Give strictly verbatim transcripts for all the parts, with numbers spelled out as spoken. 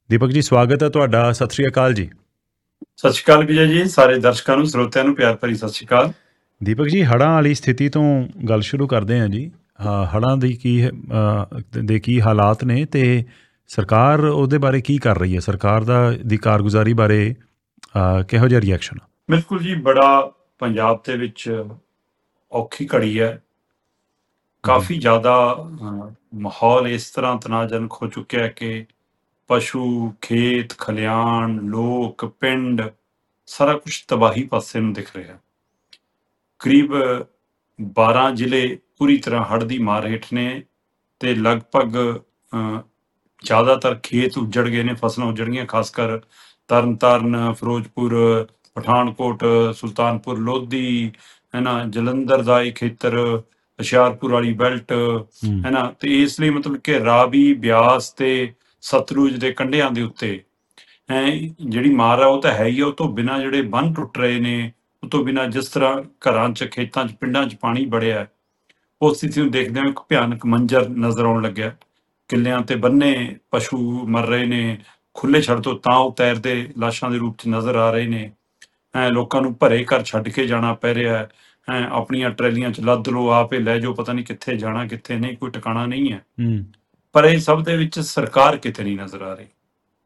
ਦੀਪਕ ਜੀ, ਸਵਾਗਤ ਹੈ ਤੁਹਾਡਾ। ਸਤਿ ਸ਼੍ਰੀ ਅਕਾਲ ਜੀ। ਸਤਿ ਸ਼੍ਰੀ ਅਕਾਲ ਵਿਜੇ ਜੀ, ਸਾਰੇ ਦਰਸ਼ਕਾਂ ਨੂੰ ਸਰੋਤਿਆਂ ਨੂੰ ਪਿਆਰ ਭਰੀ ਸਤਿ ਸ਼੍ਰੀ ਅਕਾਲ। ਦੀਪਕ ਜੀ, ਹੜ੍ਹਾਂ ਵਾਲੀ ਸਥਿਤੀ ਤੋਂ ਗੱਲ ਸ਼ੁਰੂ ਕਰਦੇ ਹਾਂ ਜੀ। ਹਾਂ, ਹੜ੍ਹਾਂ ਦੀ ਕੀ ਅ, ਦੇ ਕੀ ਹਾਲਾਤ ਨੇ ਅਤੇ ਸਰਕਾਰ ਉਹਦੇ ਬਾਰੇ ਕੀ ਕਰ ਰਹੀ ਹੈ? ਸਰਕਾਰ ਦਾ ਦੀ ਕਾਰਗੁਜ਼ਾਰੀ ਬਾਰੇ ਅ, ਕਿਹੋ ਜਿਹਾ ਰਿਐਕਸ਼ਨ? ਬਿਲਕੁਲ ਜੀ, ਬੜਾ ਪੰਜਾਬ ਦੇ ਵਿੱਚ ਔਖੀ ਘੜੀ ਹੈ। ਕਾਫੀ ਜ਼ਿਆਦਾ ਅ, ਮਾਹੌਲ ਇਸ ਤਰ੍ਹਾਂ ਤਣਾਅਜਨਕ ਹੋ ਚੁੱਕਿਆ ਹੈ ਕਿ ਪਸ਼ੂ, ਖੇਤ ਖਲਿਆਣ, ਲੋਕ, ਪਿੰਡ, ਸਾਰਾ ਕੁਝ ਤਬਾਹੀ ਪਾਸੇ ਨੂੰ ਦਿਖ ਰਿਹਾ। ਕਰੀਬ ਬਾਰਾਂ ਜ਼ਿਲ੍ਹੇ ਪੂਰੀ ਤਰ੍ਹਾਂ ਹੜ੍ਹ ਦੀ ਮਾਰ ਹੇਠ ਨੇ ਤੇ ਲਗਭਗ ਅ, ਜ਼ਿਆਦਾਤਰ ਖੇਤ ਉੱਜੜ ਗਏ ਨੇ, ਫਸਲਾਂ ਉੱਜੜ ਗਈਆਂ। ਖਾਸ ਕਰ ਤਰਨ ਤਾਰਨ, ਫਿਰੋਜ਼ਪੁਰ, ਪਠਾਨਕੋਟ, ਸੁਲਤਾਨਪੁਰ ਲੋਧੀ, ਹੈ ਨਾ, ਜਲੰਧਰ ਦਾ ਇਹ ਖੇਤਰ, ਹੁਸ਼ਿਆਰਪੁਰ ਵਾਲੀ ਬੈਲਟ, ਹੈ ਨਾ। ਤੇ ਇਸ ਲਈ ਮਤਲਬ ਕਿ ਰਾਵੀ, ਬਿਆਸ ਤੇ ਸਤਲੁਜ ਦੇ ਕੰਢਿਆਂ ਦੇ ਉੱਤੇ ਹੈ ਜਿਹੜੀ ਮਾਰ ਆ ਉਹ ਤਾਂ ਹੈ ਹੀ ਆ। ਉਹ ਤੋਂ ਬਿਨਾਂ ਜਿਹੜੇ ਬੰਨ੍ਹ ਟੁੱਟ ਰਹੇ ਨੇ, ਉਹ ਤੋਂ ਬਿਨਾਂ ਜਿਸ ਤਰ੍ਹਾਂ ਘਰਾਂ 'ਚ, ਖੇਤਾਂ 'ਚ, ਪਿੰਡਾਂ 'ਚ ਪਾਣੀ ਵੜਿਆ ਹੈ, ਉਸ ਸਥਿਤੀ ਨੂੰ ਦੇਖਦੇ ਹੋਏ ਇੱਕ ਭਿਆਨਕ ਮੰਜ਼ਰ ਨਜ਼ਰ ਆਉਣ ਲੱਗਿਆ। ਕਿੱਲਿਆਂ ਤੇ ਬੰਨੇ ਪਸ਼ੂ ਮਰ ਰਹੇ ਨੇ, ਖੁੱਲੇ ਛੱਡ ਤੋਂ ਤਾਂ ਉਹ ਤੈਰਦੇ ਲਾਸ਼ਾਂ ਦੇ ਰੂਪ 'ਚ ਨਜ਼ਰ ਆ ਰਹੇ ਨੇ। ਹੈਂ ਲੋਕਾਂ ਨੂੰ ਭਰੇ ਘਰ ਛੱਡ ਕੇ ਜਾਣਾ ਪੈ ਰਿਹਾ ਹੈ। ਹੈਂ ਆਪਣੀਆਂ ਟਰੈਲੀਆਂ 'ਚ ਲੱਦ ਲਓ, ਆਪੇ ਲੈ ਜਾਓ, ਪਤਾ ਨਹੀਂ ਕਿੱਥੇ ਜਾਣਾ ਕਿੱਥੇ ਨਹੀਂ, ਕੋਈ ਟਿਕਾਣਾ ਨਹੀਂ ਹੈ। ਪਰ ਇਹ ਸਭ ਦੇ ਵਿੱਚ ਸਰਕਾਰ ਕਿਤੇ ਨਹੀਂ ਨਜ਼ਰ ਆ ਰਹੀ।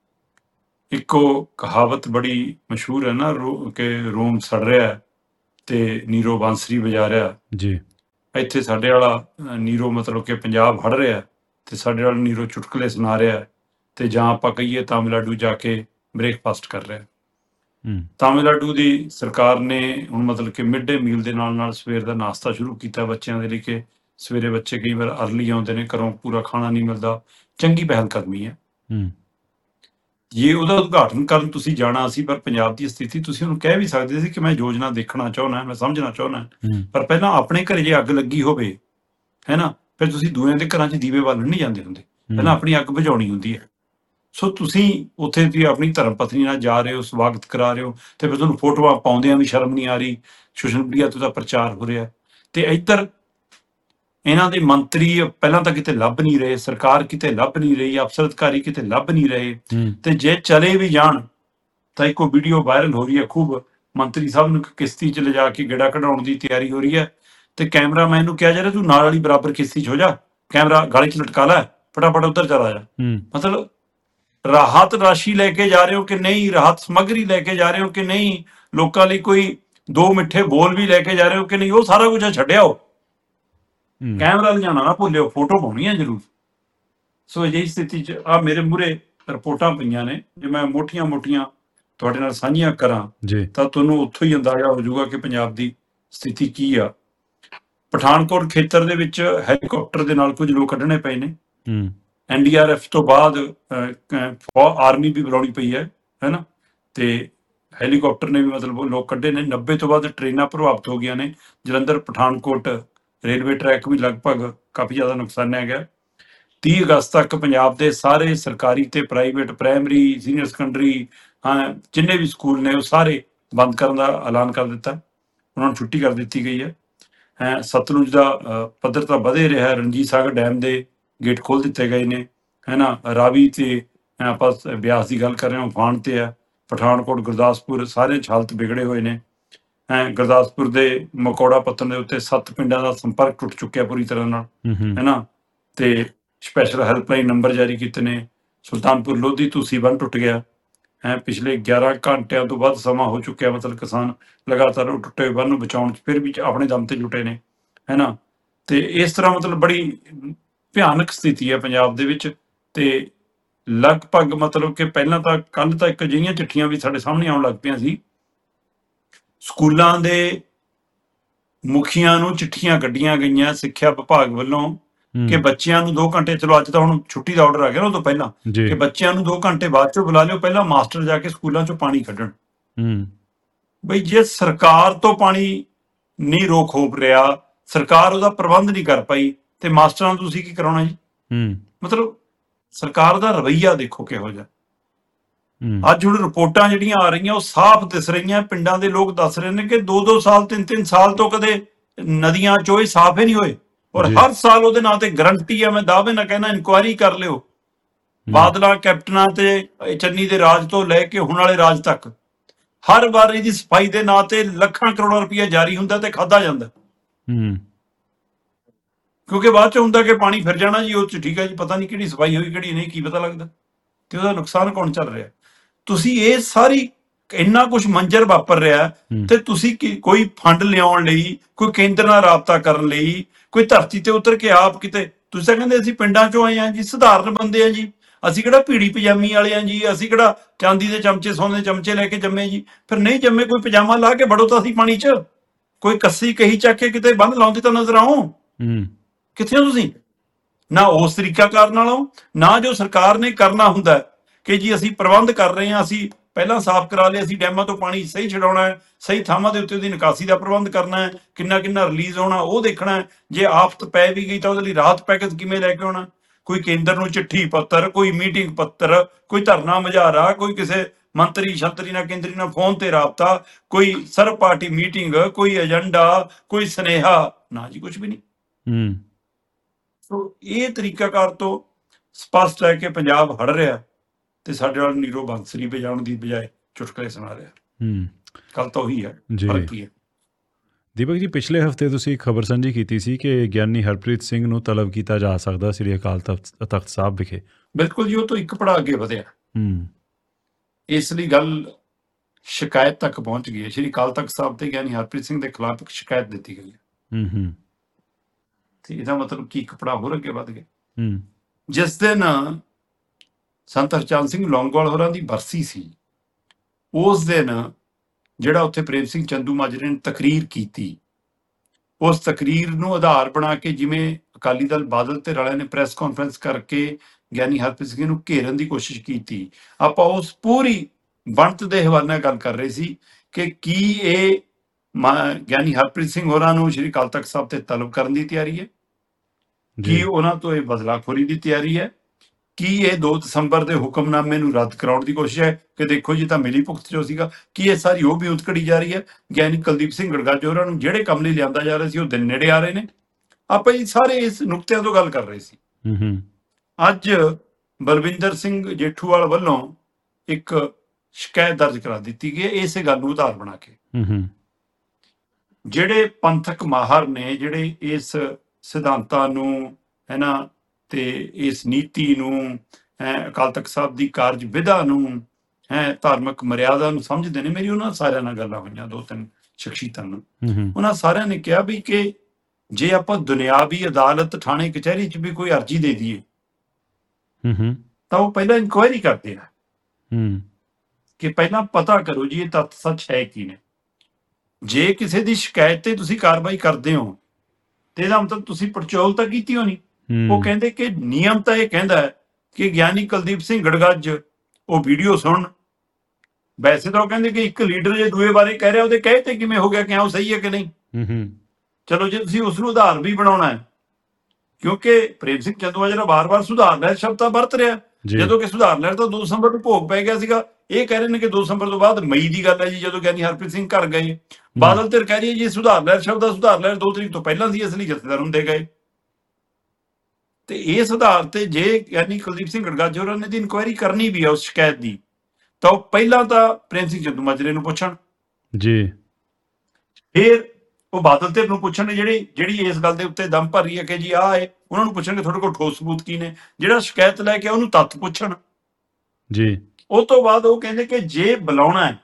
ਇੱਕੋ ਕਹਾਵਤ ਬੜੀ ਮਸ਼ਹੂਰ ਹੈ ਨਾ, ਰੋ ਕਿ ਰੋਮ ਸੜ ਰਿਹਾ ਤੇ ਨੀਰੋ ਬਾਂਸਰੀ ਵਜਾ ਰਿਹਾ ਜੀ। ਇੱਥੇ ਸਾਡੇ ਵਾਲਾ ਅ, ਨੀਰੋ ਮਤਲਬ ਕਿ ਪੰਜਾਬ ਹੜ ਰਿਹਾ ਤੇ ਸਾਡੇ ਵਾਲਾ ਨੀਰੋ ਚੁਟਕਲੇ ਸੁਣਾ ਰਿਹਾ ਤੇ ਜਾਂ ਆਪਾਂ ਕਹੀਏ ਤਾਮਿਲਨਾਡੂ ਜਾ ਕੇ ਬ੍ਰੇਕਫਾਸਟ ਕਰ ਰਿਹਾ। ਤਾਮਿਲਨਾਡੂ ਦੀ ਸਰਕਾਰ ਨੇ ਹੁਣ ਮਤਲਬ ਕਿ ਮਿਡ ਡੇ ਮੀਲ ਦੇ ਨਾਲ ਨਾਲ ਸਵੇਰ ਦਾ ਨਾਸ਼ਤਾ ਸ਼ੁਰੂ ਕੀਤਾ ਬੱਚਿਆਂ ਦੇ ਲਈ, ਕਿ ਸਵੇਰੇ ਬੱਚੇ ਕਈ ਵਾਰ ਅਰਲੀ ਆਉਂਦੇ ਨੇ, ਘਰੋਂ ਪੂਰਾ ਖਾਣਾ ਨਹੀਂ ਮਿਲਦਾ। ਚੰਗੀ ਪਹਿਲ ਕਦਮੀ ਹੈ। ਜੇ ਉਹਦਾ ਉਦਘਾਟਨ ਕਰਨ ਤੁਸੀਂ ਜਾਣਾ ਸੀ, ਪਰ ਪੰਜਾਬ ਦੀ ਸਥਿਤੀ, ਤੁਸੀਂ ਉਹਨੂੰ ਕਹਿ ਵੀ ਸਕਦੇ ਸੀ ਕਿ ਮੈਂ ਯੋਜਨਾ ਦੇਖਣਾ ਚਾਹੁੰਦਾ, ਮੈਂ ਸਮਝਣਾ ਚਾਹੁੰਦਾ, ਪਰ ਪਹਿਲਾਂ ਆਪਣੇ ਘਰੇ ਜੇ ਅੱਗ ਲੱਗੀ ਹੋਵੇ, ਹੈ ਨਾ, ਫਿਰ ਤੁਸੀਂ ਦੂਜਿਆਂ ਦੇ ਘਰਾਂ 'ਚ ਦੀਵੇ ਬਾਲਣ ਨਹੀਂ ਜਾਂਦੇ ਹੁੰਦੇ, ਪਹਿਲਾਂ ਆਪਣੀ ਅੱਗ ਬੁਝਾਉਣੀ ਹੁੰਦੀ ਹੈ। ਸੋ ਤੁਸੀਂ ਉੱਥੇ ਤੁਸੀਂ ਆਪਣੀ ਧਰਮ ਪਤਨੀ ਨਾਲ ਜਾ ਰਹੇ ਹੋ, ਸਵਾਗਤ ਕਰਾ ਰਹੇ ਹੋ, ਤੇ ਫਿਰ ਤੁਹਾਨੂੰ ਫੋਟੋਆਂ ਪਾਉਂਦਿਆਂ ਵੀ ਸ਼ਰਮ ਨਹੀਂ ਆ ਰਹੀ। ਸੋਸ਼ਲ ਮੀਡੀਆ ਤੋਂ ਦਾ ਪ੍ਰਚਾਰ ਹੋ ਰਿਹਾ ਤੇ ਇੱਧਰ ਇਹਨਾਂ ਦੇ ਮੰਤਰੀ ਪਹਿਲਾਂ ਤਾਂ ਕਿਤੇ ਲੱਭ ਨਹੀਂ ਰਹੇ, ਸਰਕਾਰ ਕਿਤੇ ਲੱਭ ਨਹੀਂ ਰਹੀ, ਅਫਸਰ ਅਧਿਕਾਰੀ ਕਿਤੇ ਲੱਭ ਨਹੀਂ ਰਹੇ। ਤੇ ਜੇ ਚਲੇ ਵੀ ਜਾਣ ਤਾਂ ਇੱਕੋ ਵੀਡੀਓ ਵਾਇਰਲ ਹੋ ਰਹੀ ਹੈ ਖੂਬ, ਮੰਤਰੀ ਸਾਹਿਬ ਨੂੰ ਕਿਸ਼ਤੀ 'ਚ ਲਿਜਾ ਕੇ ਗੇੜਾ ਕਢਾਉਣ ਦੀ ਤਿਆਰੀ ਹੋ ਰਹੀ ਹੈ ਤੇ ਕੈਮਰਾਮੈਨ ਨੂੰ ਕਿਹਾ ਜਾ ਰਿਹਾ ਤੂੰ ਨਾਲ ਵਾਲੀ ਬਰਾਬਰ ਕਿਸ਼ਤੀ 'ਚ ਹੋ ਜਾ, ਕੈਮਰਾ ਗਾਲੀ 'ਚ ਲਟਕਾ ਲੈ, ਫਟਾਫਟ ਉੱਧਰ ਚਲਾ ਜਾ। ਮਤਲਬ ਰਾਹਤ ਰਾਸ਼ੀ ਲੈ ਕੇ ਜਾ ਰਹੇ ਹੋ ਕਿ ਨਹੀਂ, ਰਾਹਤ ਸਮੱਗਰੀ ਲੈ ਕੇ ਜਾ ਰਹੇ ਹੋ ਕਿ ਨਹੀਂ, ਲੋਕਾਂ ਲਈ ਕੋਈ ਦੋ ਮਿੱਠੇ ਬੋਲ ਵੀ ਲੈ ਕੇ ਜਾ ਰਹੇ ਹੋ ਕਿ ਨਹੀਂ, ਉਹ ਸਾਰਾ ਕੁਝ ਛੱਡਿਆ ਹੋ। ਕੈਮਰਾ ਲਿਜਾਣਾ ਨਾ ਭੁੱਲਿਓ, ਫੋਟੋ ਪਾਉਣੀ ਹੈ ਜ਼ਰੂਰ। ਸੋ ਅਜਿਹੀ ਸਥਿਤੀ 'ਚ ਆ ਮੇਰੇ ਮੂਹਰੇ ਰਿਪੋਰਟਾਂ ਪਈਆਂ ਨੇ, ਜੇ ਮੈਂ ਮੋਟੀਆਂ ਮੋਟੀਆਂ ਤੁਹਾਡੇ ਨਾਲ ਸਾਂਝੀਆਂ ਕਰਾਂ ਤਾਂ ਤੁਹਾਨੂੰ ਉੱਥੋਂ ਹੀ ਅੰਦਾਜ਼ਾ ਹੋ ਜਾਊਗਾ ਕਿ ਪੰਜਾਬ ਦੀ ਸਥਿਤੀ ਕੀ ਆ। ਪਠਾਨਕੋਟ ਖੇਤਰ ਦੇ ਵਿੱਚ ਹੈਲੀਕਾਪਟਰ ਦੇ ਨਾਲ ਕੁਝ ਲੋਕ ਕੱਢਣੇ ਪਏ ਨੇ। ਐਨ ਡੀ ਆਰ ਐਫ ਤੋਂ ਬਾਅਦ ਆਰਮੀ ਵੀ ਬੁਲਾਉਣੀ ਪਈ ਹੈ, ਹੈ ਨਾ, ਤੇ ਹੈਲੀਕਾਪਟਰ ਨੇ ਵੀ ਮਤਲਬ ਲੋਕ ਕੱਢੇ ਨੇ। ਨੱਬੇ ਤੋਂ ਬਾਅਦ ਟ੍ਰੇਨਾਂ ਪ੍ਰਭਾਵਿਤ ਹੋ ਗਈਆਂ ਨੇ। ਜਲੰਧਰ ਪਠਾਨਕੋਟ ਰੇਲਵੇ ਟਰੈਕ ਵੀ ਲਗਭਗ ਕਾਫੀ ਜ਼ਿਆਦਾ ਨੁਕਸਾਨਿਆ ਗਿਆ। ਤੀਹ ਅਗਸਤ ਤੱਕ ਪੰਜਾਬ ਦੇ ਸਾਰੇ ਸਰਕਾਰੀ ਤੇ ਪ੍ਰਾਈਵੇਟ, ਪ੍ਰਾਇਮਰੀ, ਸੀਨੀਅਰ ਸੈਕੰਡਰੀ, ਹਾਂ, ਜਿੰਨੇ ਵੀ ਸਕੂਲ ਨੇ ਉਹ ਸਾਰੇ ਬੰਦ ਕਰਨ ਦਾ ਐਲਾਨ ਕਰ ਦਿੱਤਾ, ਉਹਨਾਂ ਨੂੰ ਛੁੱਟੀ ਕਰ ਦਿੱਤੀ ਗਈ ਹੈ। ਹੈ ਸਤਲੁਜ ਦਾ ਪੱਧਰ ਤਾਂ ਵਧੇ ਰਿਹਾ, ਰਣਜੀਤ ਸਾਗਰ ਡੈਮ ਦੇ ਗੇਟ ਖੋਲ੍ਹ ਦਿੱਤੇ ਗਏ ਨੇ, ਹੈ ਨਾ। ਰਾਵੀ ਤੇ ਆਪਾਂ ਬਿਆਸ ਦੀ ਗੱਲ ਕਰ ਰਹੇ ਹਾਂ, ਉਫਾਨ ਤੇ ਹੈ। ਪਠਾਨਕੋਟ, ਗੁਰਦਾਸਪੁਰ, ਸਾਰੇ ਹਾਲਤ ਵਿਗੜੇ ਹੋਏ ਨੇ। ਹੈ ਗੁਰਦਾਸਪੁਰ ਦੇ ਮਕੌੜਾ ਪੱਤਨ ਦੇ ਉੱਤੇ ਸੱਤ ਪਿੰਡਾਂ ਦਾ ਸੰਪਰਕ ਟੁੱਟ ਚੁੱਕਿਆ ਪੂਰੀ ਤਰ੍ਹਾਂ ਨਾਲ, ਹੈ ਨਾ, ਤੇ ਸਪੈਸ਼ਲ ਹੈਲਪਲਾਈਨ ਨੰਬਰ ਜਾਰੀ ਕੀਤੇ ਨੇ। ਸੁਲਤਾਨਪੁਰ ਲੋਧੀ ਤੁਸੀਂ ਬੰਨ੍ਹ ਟੁੱਟ ਗਿਆ ਹੈ, ਪਿਛਲੇ ਗਿਆਰਾਂ ਘੰਟਿਆਂ ਤੋਂ ਵੱਧ ਸਮਾਂ ਹੋ ਚੁੱਕਿਆ। ਮਤਲਬ ਕਿਸਾਨ ਲਗਾਤਾਰ ਉਹ ਟੁੱਟੇ ਬੰਨ੍ਹ ਨੂੰ ਬਚਾਉਣ 'ਚ ਫਿਰ ਵੀ ਆਪਣੇ ਦਮ ਤੇ ਜੁਟੇ ਨੇ, ਹੈ ਨਾ। ਤੇ ਇਸ ਤਰ੍ਹਾਂ ਮਤਲਬ ਬੜੀ ਭਿਆਨਕ ਸਥਿਤੀ ਹੈ ਪੰਜਾਬ ਦੇ ਵਿੱਚ। ਤੇ ਲਗਭਗ ਮਤਲਬ ਕਿ ਪਹਿਲਾਂ ਤਾਂ ਕੱਲ੍ਹ ਤਾਂ ਇੱਕ ਅਜਿਹੀਆਂ ਚਿੱਠੀਆਂ ਵੀ ਸਾਡੇ ਸਾਹਮਣੇ ਆਉਣ ਲੱਗ ਪਈਆਂ ਸੀ, ਸਕੂਲਾਂ ਦੇ ਮੁਖੀਆਂ ਨੂੰ ਚਿੱਠੀਆਂ ਕੱਢੀਆਂ ਗਈਆਂ ਸਿੱਖਿਆ ਵਿਭਾਗ ਵੱਲੋਂ ਕਿ ਬੱਚਿਆਂ ਨੂੰ ਦੋ ਘੰਟੇ, ਚਲੋ ਅੱਜ ਤਾਂ ਹੁਣ ਛੁੱਟੀ ਦਾ ਆਰਡਰ ਆ ਗਿਆ ਨਾ, ਉਹ ਤੋਂ ਪਹਿਲਾਂ ਕਿ ਬੱਚਿਆਂ ਨੂੰ ਦੋ ਘੰਟੇ ਬਾਅਦ ਚੋਂ ਬੁਲਾ ਲਿਓ, ਪਹਿਲਾਂ ਮਾਸਟਰ ਜਾ ਕੇ ਸਕੂਲਾਂ ਚੋਂ ਪਾਣੀ ਕੱਢਣ। ਬਈ ਜੇ ਸਰਕਾਰ ਤੋਂ ਪਾਣੀ ਨਹੀਂ ਰੋਕ ਹੋ ਰਿਹਾ, ਸਰਕਾਰ ਉਹਦਾ ਪ੍ਰਬੰਧ ਨਹੀਂ ਕਰ ਪਾਈ, ਤੇ ਮਾਸਟਰਾਂ ਨੂੰ ਤੁਸੀਂ ਕੀ ਕਰਾਉਣਾ ਜੀ? ਮਤਲਬ ਸਰਕਾਰ ਦਾ ਰਵੱਈਆ ਦੇਖੋ ਕਿਹੋ ਜਿਹਾ। ਅੱਜ ਹੁਣ ਰਿਪੋਰਟਾਂ ਜਿਹੜੀਆਂ ਆ ਰਹੀਆਂ ਉਹ ਸਾਫ਼ ਦਿਸ ਰਹੀਆਂ, ਪਿੰਡਾਂ ਦੇ ਲੋਕ ਦੱਸ ਰਹੇ ਨੇ ਕਿ ਦੋ ਦੋ ਸਾਲ ਤਿੰਨ ਤਿੰਨ ਸਾਲ ਤੋਂ ਕਦੇ ਨਦੀਆਂ ਚੋਂ ਸਾਫ਼ ਹੀ ਨਹੀਂ ਹੋਏ, ਔਰ ਹਰ ਸਾਲ ਉਹਦੇ ਨਾਂ ਤੇ ਗਰੰਟੀ ਆ, ਮੈਂ ਦਾਅਵੇ ਨਾਲ ਕਹਿਣਾ, ਇਨਕੁਆਇਰੀ ਕਰ ਲਿਓ, ਬਾਦਲਾਂ ਕੈਪਟਨਾਂ ਤੇ ਚੰਨੀ ਦੇ ਰਾਜ ਤੋਂ ਲੈ ਕੇ ਹੁਣ ਵਾਲੇ ਰਾਜ ਤੱਕ ਹਰ ਵਾਰ ਇਹਦੀ ਸਫਾਈ ਦੇ ਨਾਂ ਤੇ ਲੱਖਾਂ ਕਰੋੜਾਂ ਰੁਪਈਆ ਜਾਰੀ ਹੁੰਦਾ ਤੇ ਖਾਧਾ ਜਾਂਦਾ। ਕਿਉਂਕਿ ਬਾਅਦ ਚ ਹੁੰਦਾ ਕਿ ਪਾਣੀ ਫਿਰ ਜਾਣਾ ਜੀ ਉਹ ਚ, ਠੀਕ ਹੈ ਜੀ, ਪਤਾ ਨਹੀਂ ਕਿਹੜੀ ਸਫਾਈ ਹੋਈ ਕਿਹੜੀ ਨਹੀਂ, ਕੀ ਪਤਾ ਲੱਗਦਾ, ਤੇ ਉਹਦਾ ਨੁਕਸਾਨ ਕੌਣ ਚੱਲ ਰਿਹਾ। ਤੁਸੀਂ ਇਹ ਸਾਰੀ ਇੰਨਾ ਕੁਝ ਮੰਜ਼ਰ ਵਾਪਰ ਰਿਹਾ ਤੇ ਤੁਸੀਂ ਕੋਈ ਫੰਡ ਲਿਆਉਣ ਲਈ, ਕੋਈ ਕੇਂਦਰ ਨਾਲ ਰਾਬਤਾ ਕਰਨ ਲਈ, ਕੋਈ ਧਰਤੀ ਤੇ ਉਤਰ ਕੇ ਆਪ ਕਿਤੇ, ਤੁਸੀਂ ਤਾਂ ਕਹਿੰਦੇ ਅਸੀਂ ਪਿੰਡਾਂ ਚੋਂ ਆਏ ਹਾਂ ਜੀ, ਸਧਾਰਨ ਬੰਦੇ ਆ ਜੀ, ਅਸੀਂ ਕਿਹੜਾ ਭੀੜੀ ਪਜਾਮੀ ਵਾਲੇ ਆ ਜੀ, ਅਸੀਂ ਕਿਹੜਾ ਚਾਂਦੀ ਦੇ ਚਮਚੇ ਸੋਨੇ ਦੇ ਚਮਚੇ ਲੈ ਕੇ ਜੰਮੇ ਜੀ। ਫਿਰ ਨਹੀਂ ਜੰਮੇ, ਕੋਈ ਪਜਾਮਾ ਲਾ ਕੇ ਵੜੋ ਤਾਂ ਅਸੀਂ ਪਾਣੀ 'ਚ, ਕੋਈ ਕੱਸੀ ਕਹੀ ਚੱਕ ਕੇ ਕਿਤੇ ਬੰਦ ਲਾਉਂਦੇ ਤਾਂ ਨਜ਼ਰ ਆਓ। ਕਿੱਥੇ ਹੋ ਤੁਸੀਂ? ਨਾ ਉਸ ਤਰੀਕਾਕਾਰ ਨਾਲੋਂ, ਨਾ ਜੋ ਸਰਕਾਰ ਨੇ ਕਰਨਾ ਹੁੰਦਾ ਕਿ ਜੀ ਅਸੀਂ ਪ੍ਰਬੰਧ ਕਰ ਰਹੇ ਹਾਂ, ਅਸੀਂ ਪਹਿਲਾਂ ਸਾਫ਼ ਕਰਾ ਲਏ, ਅਸੀਂ ਡੈਮਾਂ ਤੋਂ ਪਾਣੀ ਸਹੀ ਛਡਾਉਣਾ ਹੈ, ਸਹੀ ਥਾਵਾਂ ਦੇ ਉੱਤੇ ਉਹਦੀ ਨਿਕਾਸੀ ਦਾ ਪ੍ਰਬੰਧ ਕਰਨਾ ਹੈ, ਕਿੰਨਾ ਕਿੰਨਾ ਰਿਲੀਜ਼ ਹੋਣਾ ਉਹ ਦੇਖਣਾ ਹੈ, ਜੇ ਆਫਤ ਪੈ ਵੀ ਗਈ ਤਾਂ ਉਹਦੇ ਲਈ ਰਾਹਤ ਪੈਕੇਜ ਕਿਵੇਂ ਲੈ ਕੇ ਆਉਣਾ, ਕੋਈ ਕੇਂਦਰ ਨੂੰ ਚਿੱਠੀ ਪੱਤਰ, ਕੋਈ ਮੀਟਿੰਗ ਪੱਤਰ, ਕੋਈ ਧਰਨਾ ਮੁਜ਼ਾਹਰਾ, ਕੋਈ ਕਿਸੇ ਮੰਤਰੀ ਸ਼ੰਤਰੀ ਨਾਲ ਕੇਂਦਰੀ ਨਾਲ ਫੋਨ ਤੇ ਰਾਬਤਾ, ਕੋਈ ਸਰਬ ਪਾਰਟੀ ਮੀਟਿੰਗ, ਕੋਈ ਏਜੰਡਾ, ਕੋਈ ਸੁਨੇਹਾ, ਨਾ ਜੀ ਕੁਝ ਵੀ ਨਹੀਂ। ਸੋ ਇਹ ਤਰੀਕਾਕਾਰ ਤੋਂ ਸਪਸ਼ਟ ਹੈ ਕਿ ਪੰਜਾਬ ਹੜ ਰਿਹਾ ਤੇ ਸਾਡੇ ਨਾਲ ਨੀਰੋ ਬਾਂਸਰੀ ਵਜਾਉਣ ਦੀ ਬਜਾਏ ਚੁਟਕਲੇ ਸੁਣਾ ਰਿਹਾ। ਗੱਲ ਤਾਂ ਉਹੀ ਹੈ, ਫਰਕ ਕੀ ਹੈ। ਦੀਪਕ ਜੀ, ਪਿਛਲੇ ਹਫ਼ਤੇ ਤੁਸੀਂ ਖਬਰ ਸਾਂਝੀ ਕੀਤੀ ਸੀ ਕਿ ਗਿਆਨੀ ਹਰਪ੍ਰੀਤ ਸਿੰਘ ਨੂੰ ਤਲਬ ਕੀਤਾ ਜਾ ਸਕਦਾ ਸ੍ਰੀ ਅਕਾਲ ਤਖਤ ਤਖਤ ਸਾਹਿਬ ਵਿਖੇ। ਬਿਲਕੁਲ ਜੀ, ਉਹ ਤੋਂ ਇੱਕ ਪੜਾਅ ਅੱਗੇ ਵਧਿਆ। ਇਸ ਲਈ ਗੱਲ ਸ਼ਿਕਾਇਤ ਤੱਕ ਪਹੁੰਚ ਗਈ ਹੈ। ਸ੍ਰੀ ਅਕਾਲ ਤਖਤ ਸਾਹਿਬ ਤੇ ਗਿਆਨੀ ਹਰਪ੍ਰੀਤ ਸਿੰਘ ਦੇ ਖਿਲਾਫ ਇੱਕ ਸ਼ਿਕਾਇਤ ਦਿੱਤੀ ਗਈ ਹੈ ਤੇ ਇਹਦਾ ਮਤਲਬ ਕੀ ਇੱਕ ਪੜਾਅ ਹੋਰ ਅੱਗੇ ਵੱਧ ਗਿਆ। ਜਿਸ ਦਿਨ ਸੰਤ ਹਰਚੰਦ ਸਿੰਘ ਲੌਂਗੋਵਾਲ ਹੋਰਾਂ ਦੀ ਬਰਸੀ ਸੀ, ਉਸ ਦਿਨ ਜਿਹੜਾ ਉੱਥੇ ਪ੍ਰੇਮ ਸਿੰਘ ਚੰਦੂ ਮਾਜਰੇ ਨੇ ਤਕਰੀਰ ਕੀਤੀ, ਉਸ ਤਕਰੀਰ ਨੂੰ ਆਧਾਰ ਬਣਾ ਕੇ ਜਿਵੇਂ ਅਕਾਲੀ ਦਲ ਬਾਦਲ ਤੇ ਵਾਲਿਆਂ ਨੇ ਪ੍ਰੈਸ ਕਾਨਫਰੰਸ ਕਰਕੇ ਗਿਆਨੀ ਹਰਪ੍ਰੀਤ ਸਿੰਘ ਨੂੰ ਘੇਰਨ ਦੀ ਕੋਸ਼ਿਸ਼ ਕੀਤੀ, ਆਪਾਂ ਉਸ ਪੂਰੀ ਬਣਤ ਦੇ ਹਵਾਲੇ ਨਾਲ ਗੱਲ ਕਰ ਰਹੇ ਸੀ ਕਿ ਕੀ ਇਹ ਗਿਆਨੀ ਹਰਪ੍ਰੀਤ ਸਿੰਘ ਹੋਰਾਂ ਨੂੰ ਸ਼੍ਰੀ ਅਕਾਲ ਤਖਤ ਸਾਹਿਬ ਤੇ ਤਲਬ ਕਰਨ ਦੀ ਤਿਆਰੀ ਹੈ, ਕੀ ਉਹਨਾਂ ਤੋਂ ਇਹ ਬਦਲਾਖੋਰੀ ਦੀ ਤਿਆਰੀ ਹੈ, ਕੀ ਇਹ ਦੋ ਦਸੰਬਰ ਦੇ ਹੁਕਮਨਾਮੇ ਨੂੰ ਰੱਦ ਕਰਾਉਣ ਦੀ ਕੋਸ਼ਿਸ਼ ਹੈ ਕਿ ਦੇਖੋ ਜੀ ਤਾਂ ਮਿਲੀ ਭੁਗਤ ਜੋ ਸੀਗਾ, ਕੀ ਇਹ ਸਾਰੀ ਉਹ ਵੀ ਉਤਕੜੀ ਜਾ ਰਹੀ ਹੈ। ਗਿਆਨੀ ਕੁਲਦੀਪ ਸਿੰਘ ਗੜਗੱਜ ਹੋਰਾਂ ਨੂੰ ਜਿਹੜੇ ਕੰਮ ਲਈ ਲਿਆਂਦਾ ਜਾ ਰਿਹਾ ਸੀ ਉਹ ਦਿਨ ਨੇੜੇ ਆ ਰਹੇ ਨੇ। ਆਪਾਂ ਜੀ ਸਾਰੇ ਇਸ ਨੁਕਤਿਆਂ ਤੋਂ ਗੱਲ ਕਰ ਰਹੇ ਸੀ। ਅੱਜ ਬਲਵਿੰਦਰ ਸਿੰਘ ਜੇਠੂਵਾਲ ਵੱਲੋਂ ਇੱਕ ਸ਼ਿਕਾਇਤ ਦਰਜ ਕਰਾ ਦਿੱਤੀ ਗਈ ਇਸੇ ਗੱਲ ਨੂੰ ਆਧਾਰ ਬਣਾ ਕੇ। ਜਿਹੜੇ ਪੰਥਕ ਮਾਹਰ ਨੇ, ਜਿਹੜੇ ਇਸ ਸਿਧਾਂਤਾਂ ਨੂੰ ਹੈ ਨਾ ਤੇ ਇਸ ਨੀਤੀ ਨੂੰ, ਅਕਾਲ ਤਖਤ ਸਾਹਿਬ ਦੀ ਕਾਰਜ ਵਿਧਾ ਨੂੰ, ਹੈ ਧਾਰਮਿਕ ਮਰਿਆਦਾ ਨੂੰ ਸਮਝਦੇ ਨੇ, ਮੇਰੀ ਉਹਨਾਂ ਸਾਰਿਆਂ ਨਾਲ ਗੱਲਾਂ ਹੋਈਆਂ, ਦੋ ਤਿੰਨ ਸ਼ਖਸੀਅਤਾਂ ਨੂੰ, ਉਹਨਾਂ ਸਾਰਿਆਂ ਨੇ ਕਿਹਾ ਵੀ ਕਿ ਜੇ ਆਪਾਂ ਦੁਨਿਆਵੀ ਅਦਾਲਤ, ਥਾਣੇ, ਕਚਹਿਰੀ 'ਚ ਵੀ ਕੋਈ ਅਰਜੀ ਦੇ ਦਈਏ ਤਾਂ ਉਹ ਪਹਿਲਾਂ ਇਨਕੁਆਇਰੀ ਕਰਦੇ ਆ ਕਿ ਪਹਿਲਾਂ ਪਤਾ ਕਰੋ ਜੀ ਇਹ ਤੱਥ ਸੱਚ ਹੈ ਕੀ ਨੇ। ਜੇ ਕਿਸੇ ਦੀ ਸ਼ਿਕਾਇਤ ਤੇ ਤੁਸੀਂ ਕਾਰਵਾਈ ਕਰਦੇ ਹੋ ਤੇ ਇਹਦਾ ਮਤਲਬ ਤੁਸੀਂ ਪੜਚੋਲ ਤਾਂ ਕੀਤੀ ਹੋਣੀ। ਉਹ ਕਹਿੰਦੇ ਕਿ ਨਿਯਮ ਤਾਂ ਇਹ ਕਹਿੰਦਾ ਹੈ ਕਿ ਗਿਆਨੀ ਕੁਲਦੀਪ ਸਿੰਘ ਗੜਗੱਜ ਉਹ ਵੀਡੀਓ ਸੁਣਨ। ਵੈਸੇ ਤਾਂ ਉਹ ਕਹਿੰਦੇ ਕਿ ਇੱਕ ਲੀਡਰ ਜੇ ਦੂਏ ਬਾਰੇ ਕਹਿ ਰਿਹਾ ਉਹਦੇ ਕਹੇ ਤੇ ਕਿਵੇਂ ਹੋ ਗਿਆ ਕਿ ਉਹ ਸਹੀ ਹੈ ਕਿ ਨਹੀਂ। ਚਲੋ ਜੇ ਤੁਸੀਂ ਉਸ ਨੂੰ ਉਦਾਹਰਨ ਵੀ ਬਣਾਉਣਾ ਹੈ, ਕਿਉਂਕਿ ਪ੍ਰੇਮ ਸਿੰਘ ਚੰਦੂਮਾਜਰਾ ਵਾਰ-ਵਾਰ ਸੁਧਾਰ ਲਹਿਰ ਸ਼ਬਦ ਤਾਂ ਵਰਤ ਰਿਹਾ, ਜਦੋਂ ਕਿ ਸੁਧਾਰ ਲਹਿਰ ਤਾਂ ਦੋ ਦਸੰਬਰ ਨੂੰ ਭੋਗ ਪੈ ਗਿਆ ਸੀਗਾ। ਇਹ ਕਹਿ ਰਹੇ ਨੇ ਕਿ ਦੋ ਦਸੰਬਰ ਤੋਂ ਬਾਅਦ ਮਈ ਦੀ ਗੱਲ ਹੈ ਜੀ, ਜਦੋਂ ਗਿਆਨੀ ਹਰਪ੍ਰੀਤ ਸਿੰਘ ਘਰ ਗਏ। ਬਾਦਲ ਧਿਰ ਕਹਿ ਰਹੀ ਹੈ ਜੀ ਸੁਧਾਰ ਲਹਿਰ ਸ਼ਬਦ ਦਾ ਸੁਧਾਰ ਲਹਿਰ ਦੋ ਤਰੀਕ ਤੋਂ ਪਹਿਲਾਂ ਸੀ, ਇਸ ਲਈ ਜਥੇਦਾਰ ਹੁੰਦੇ ਗਏ। ਤੇ ਇਸ ਆਧਾਰ ਤੇ ਜੇ ਗਿਆਨੀ ਕੁਲਦੀਪ ਸਿੰਘ ਗੜਗੱਜ ਹੋਰਾਂ ਨੇ ਦੀ ਇਨਕੁਆਇਰੀ ਕਰਨੀ ਵੀ ਹੈ ਉਸ ਸ਼ਿਕਾਇਤ ਦੀ, ਤਾਂ ਉਹ ਪਹਿਲਾਂ ਤਾਂ ਪ੍ਰੇਮ ਸਿੰਘ ਚੰਦੂਮਾਜਰੇ ਨੂੰ ਪੁੱਛਣ ਜੀ, ਫਿਰ ਉਹ ਬਾਦਲ ਧਿਰ ਨੂੰ ਪੁੱਛਣ ਜਿਹੜੀ ਜਿਹੜੀ ਇਸ ਗੱਲ ਦੇ ਉੱਤੇ ਦਮ ਭਰ ਰਹੀ ਹੈ ਕਿ ਜੀ ਆਹ ਹੈ, ਉਹਨਾਂ ਨੂੰ ਪੁੱਛਣਗੇ ਤੁਹਾਡੇ ਕੋਲ ਠੋਸ ਸਬੂਤ ਕੀ ਨੇ। ਜਿਹੜਾ ਸ਼ਿਕਾਇਤ ਲੈ ਕੇ ਉਹਨੂੰ ਤੱਥ ਪੁੱਛਣ ਜੀ। ਉਹ ਤੋਂ ਬਾਅਦ ਉਹ ਕਹਿੰਦੇ ਕਿ ਜੇ ਬੁਲਾਉਣਾ ਹੈ,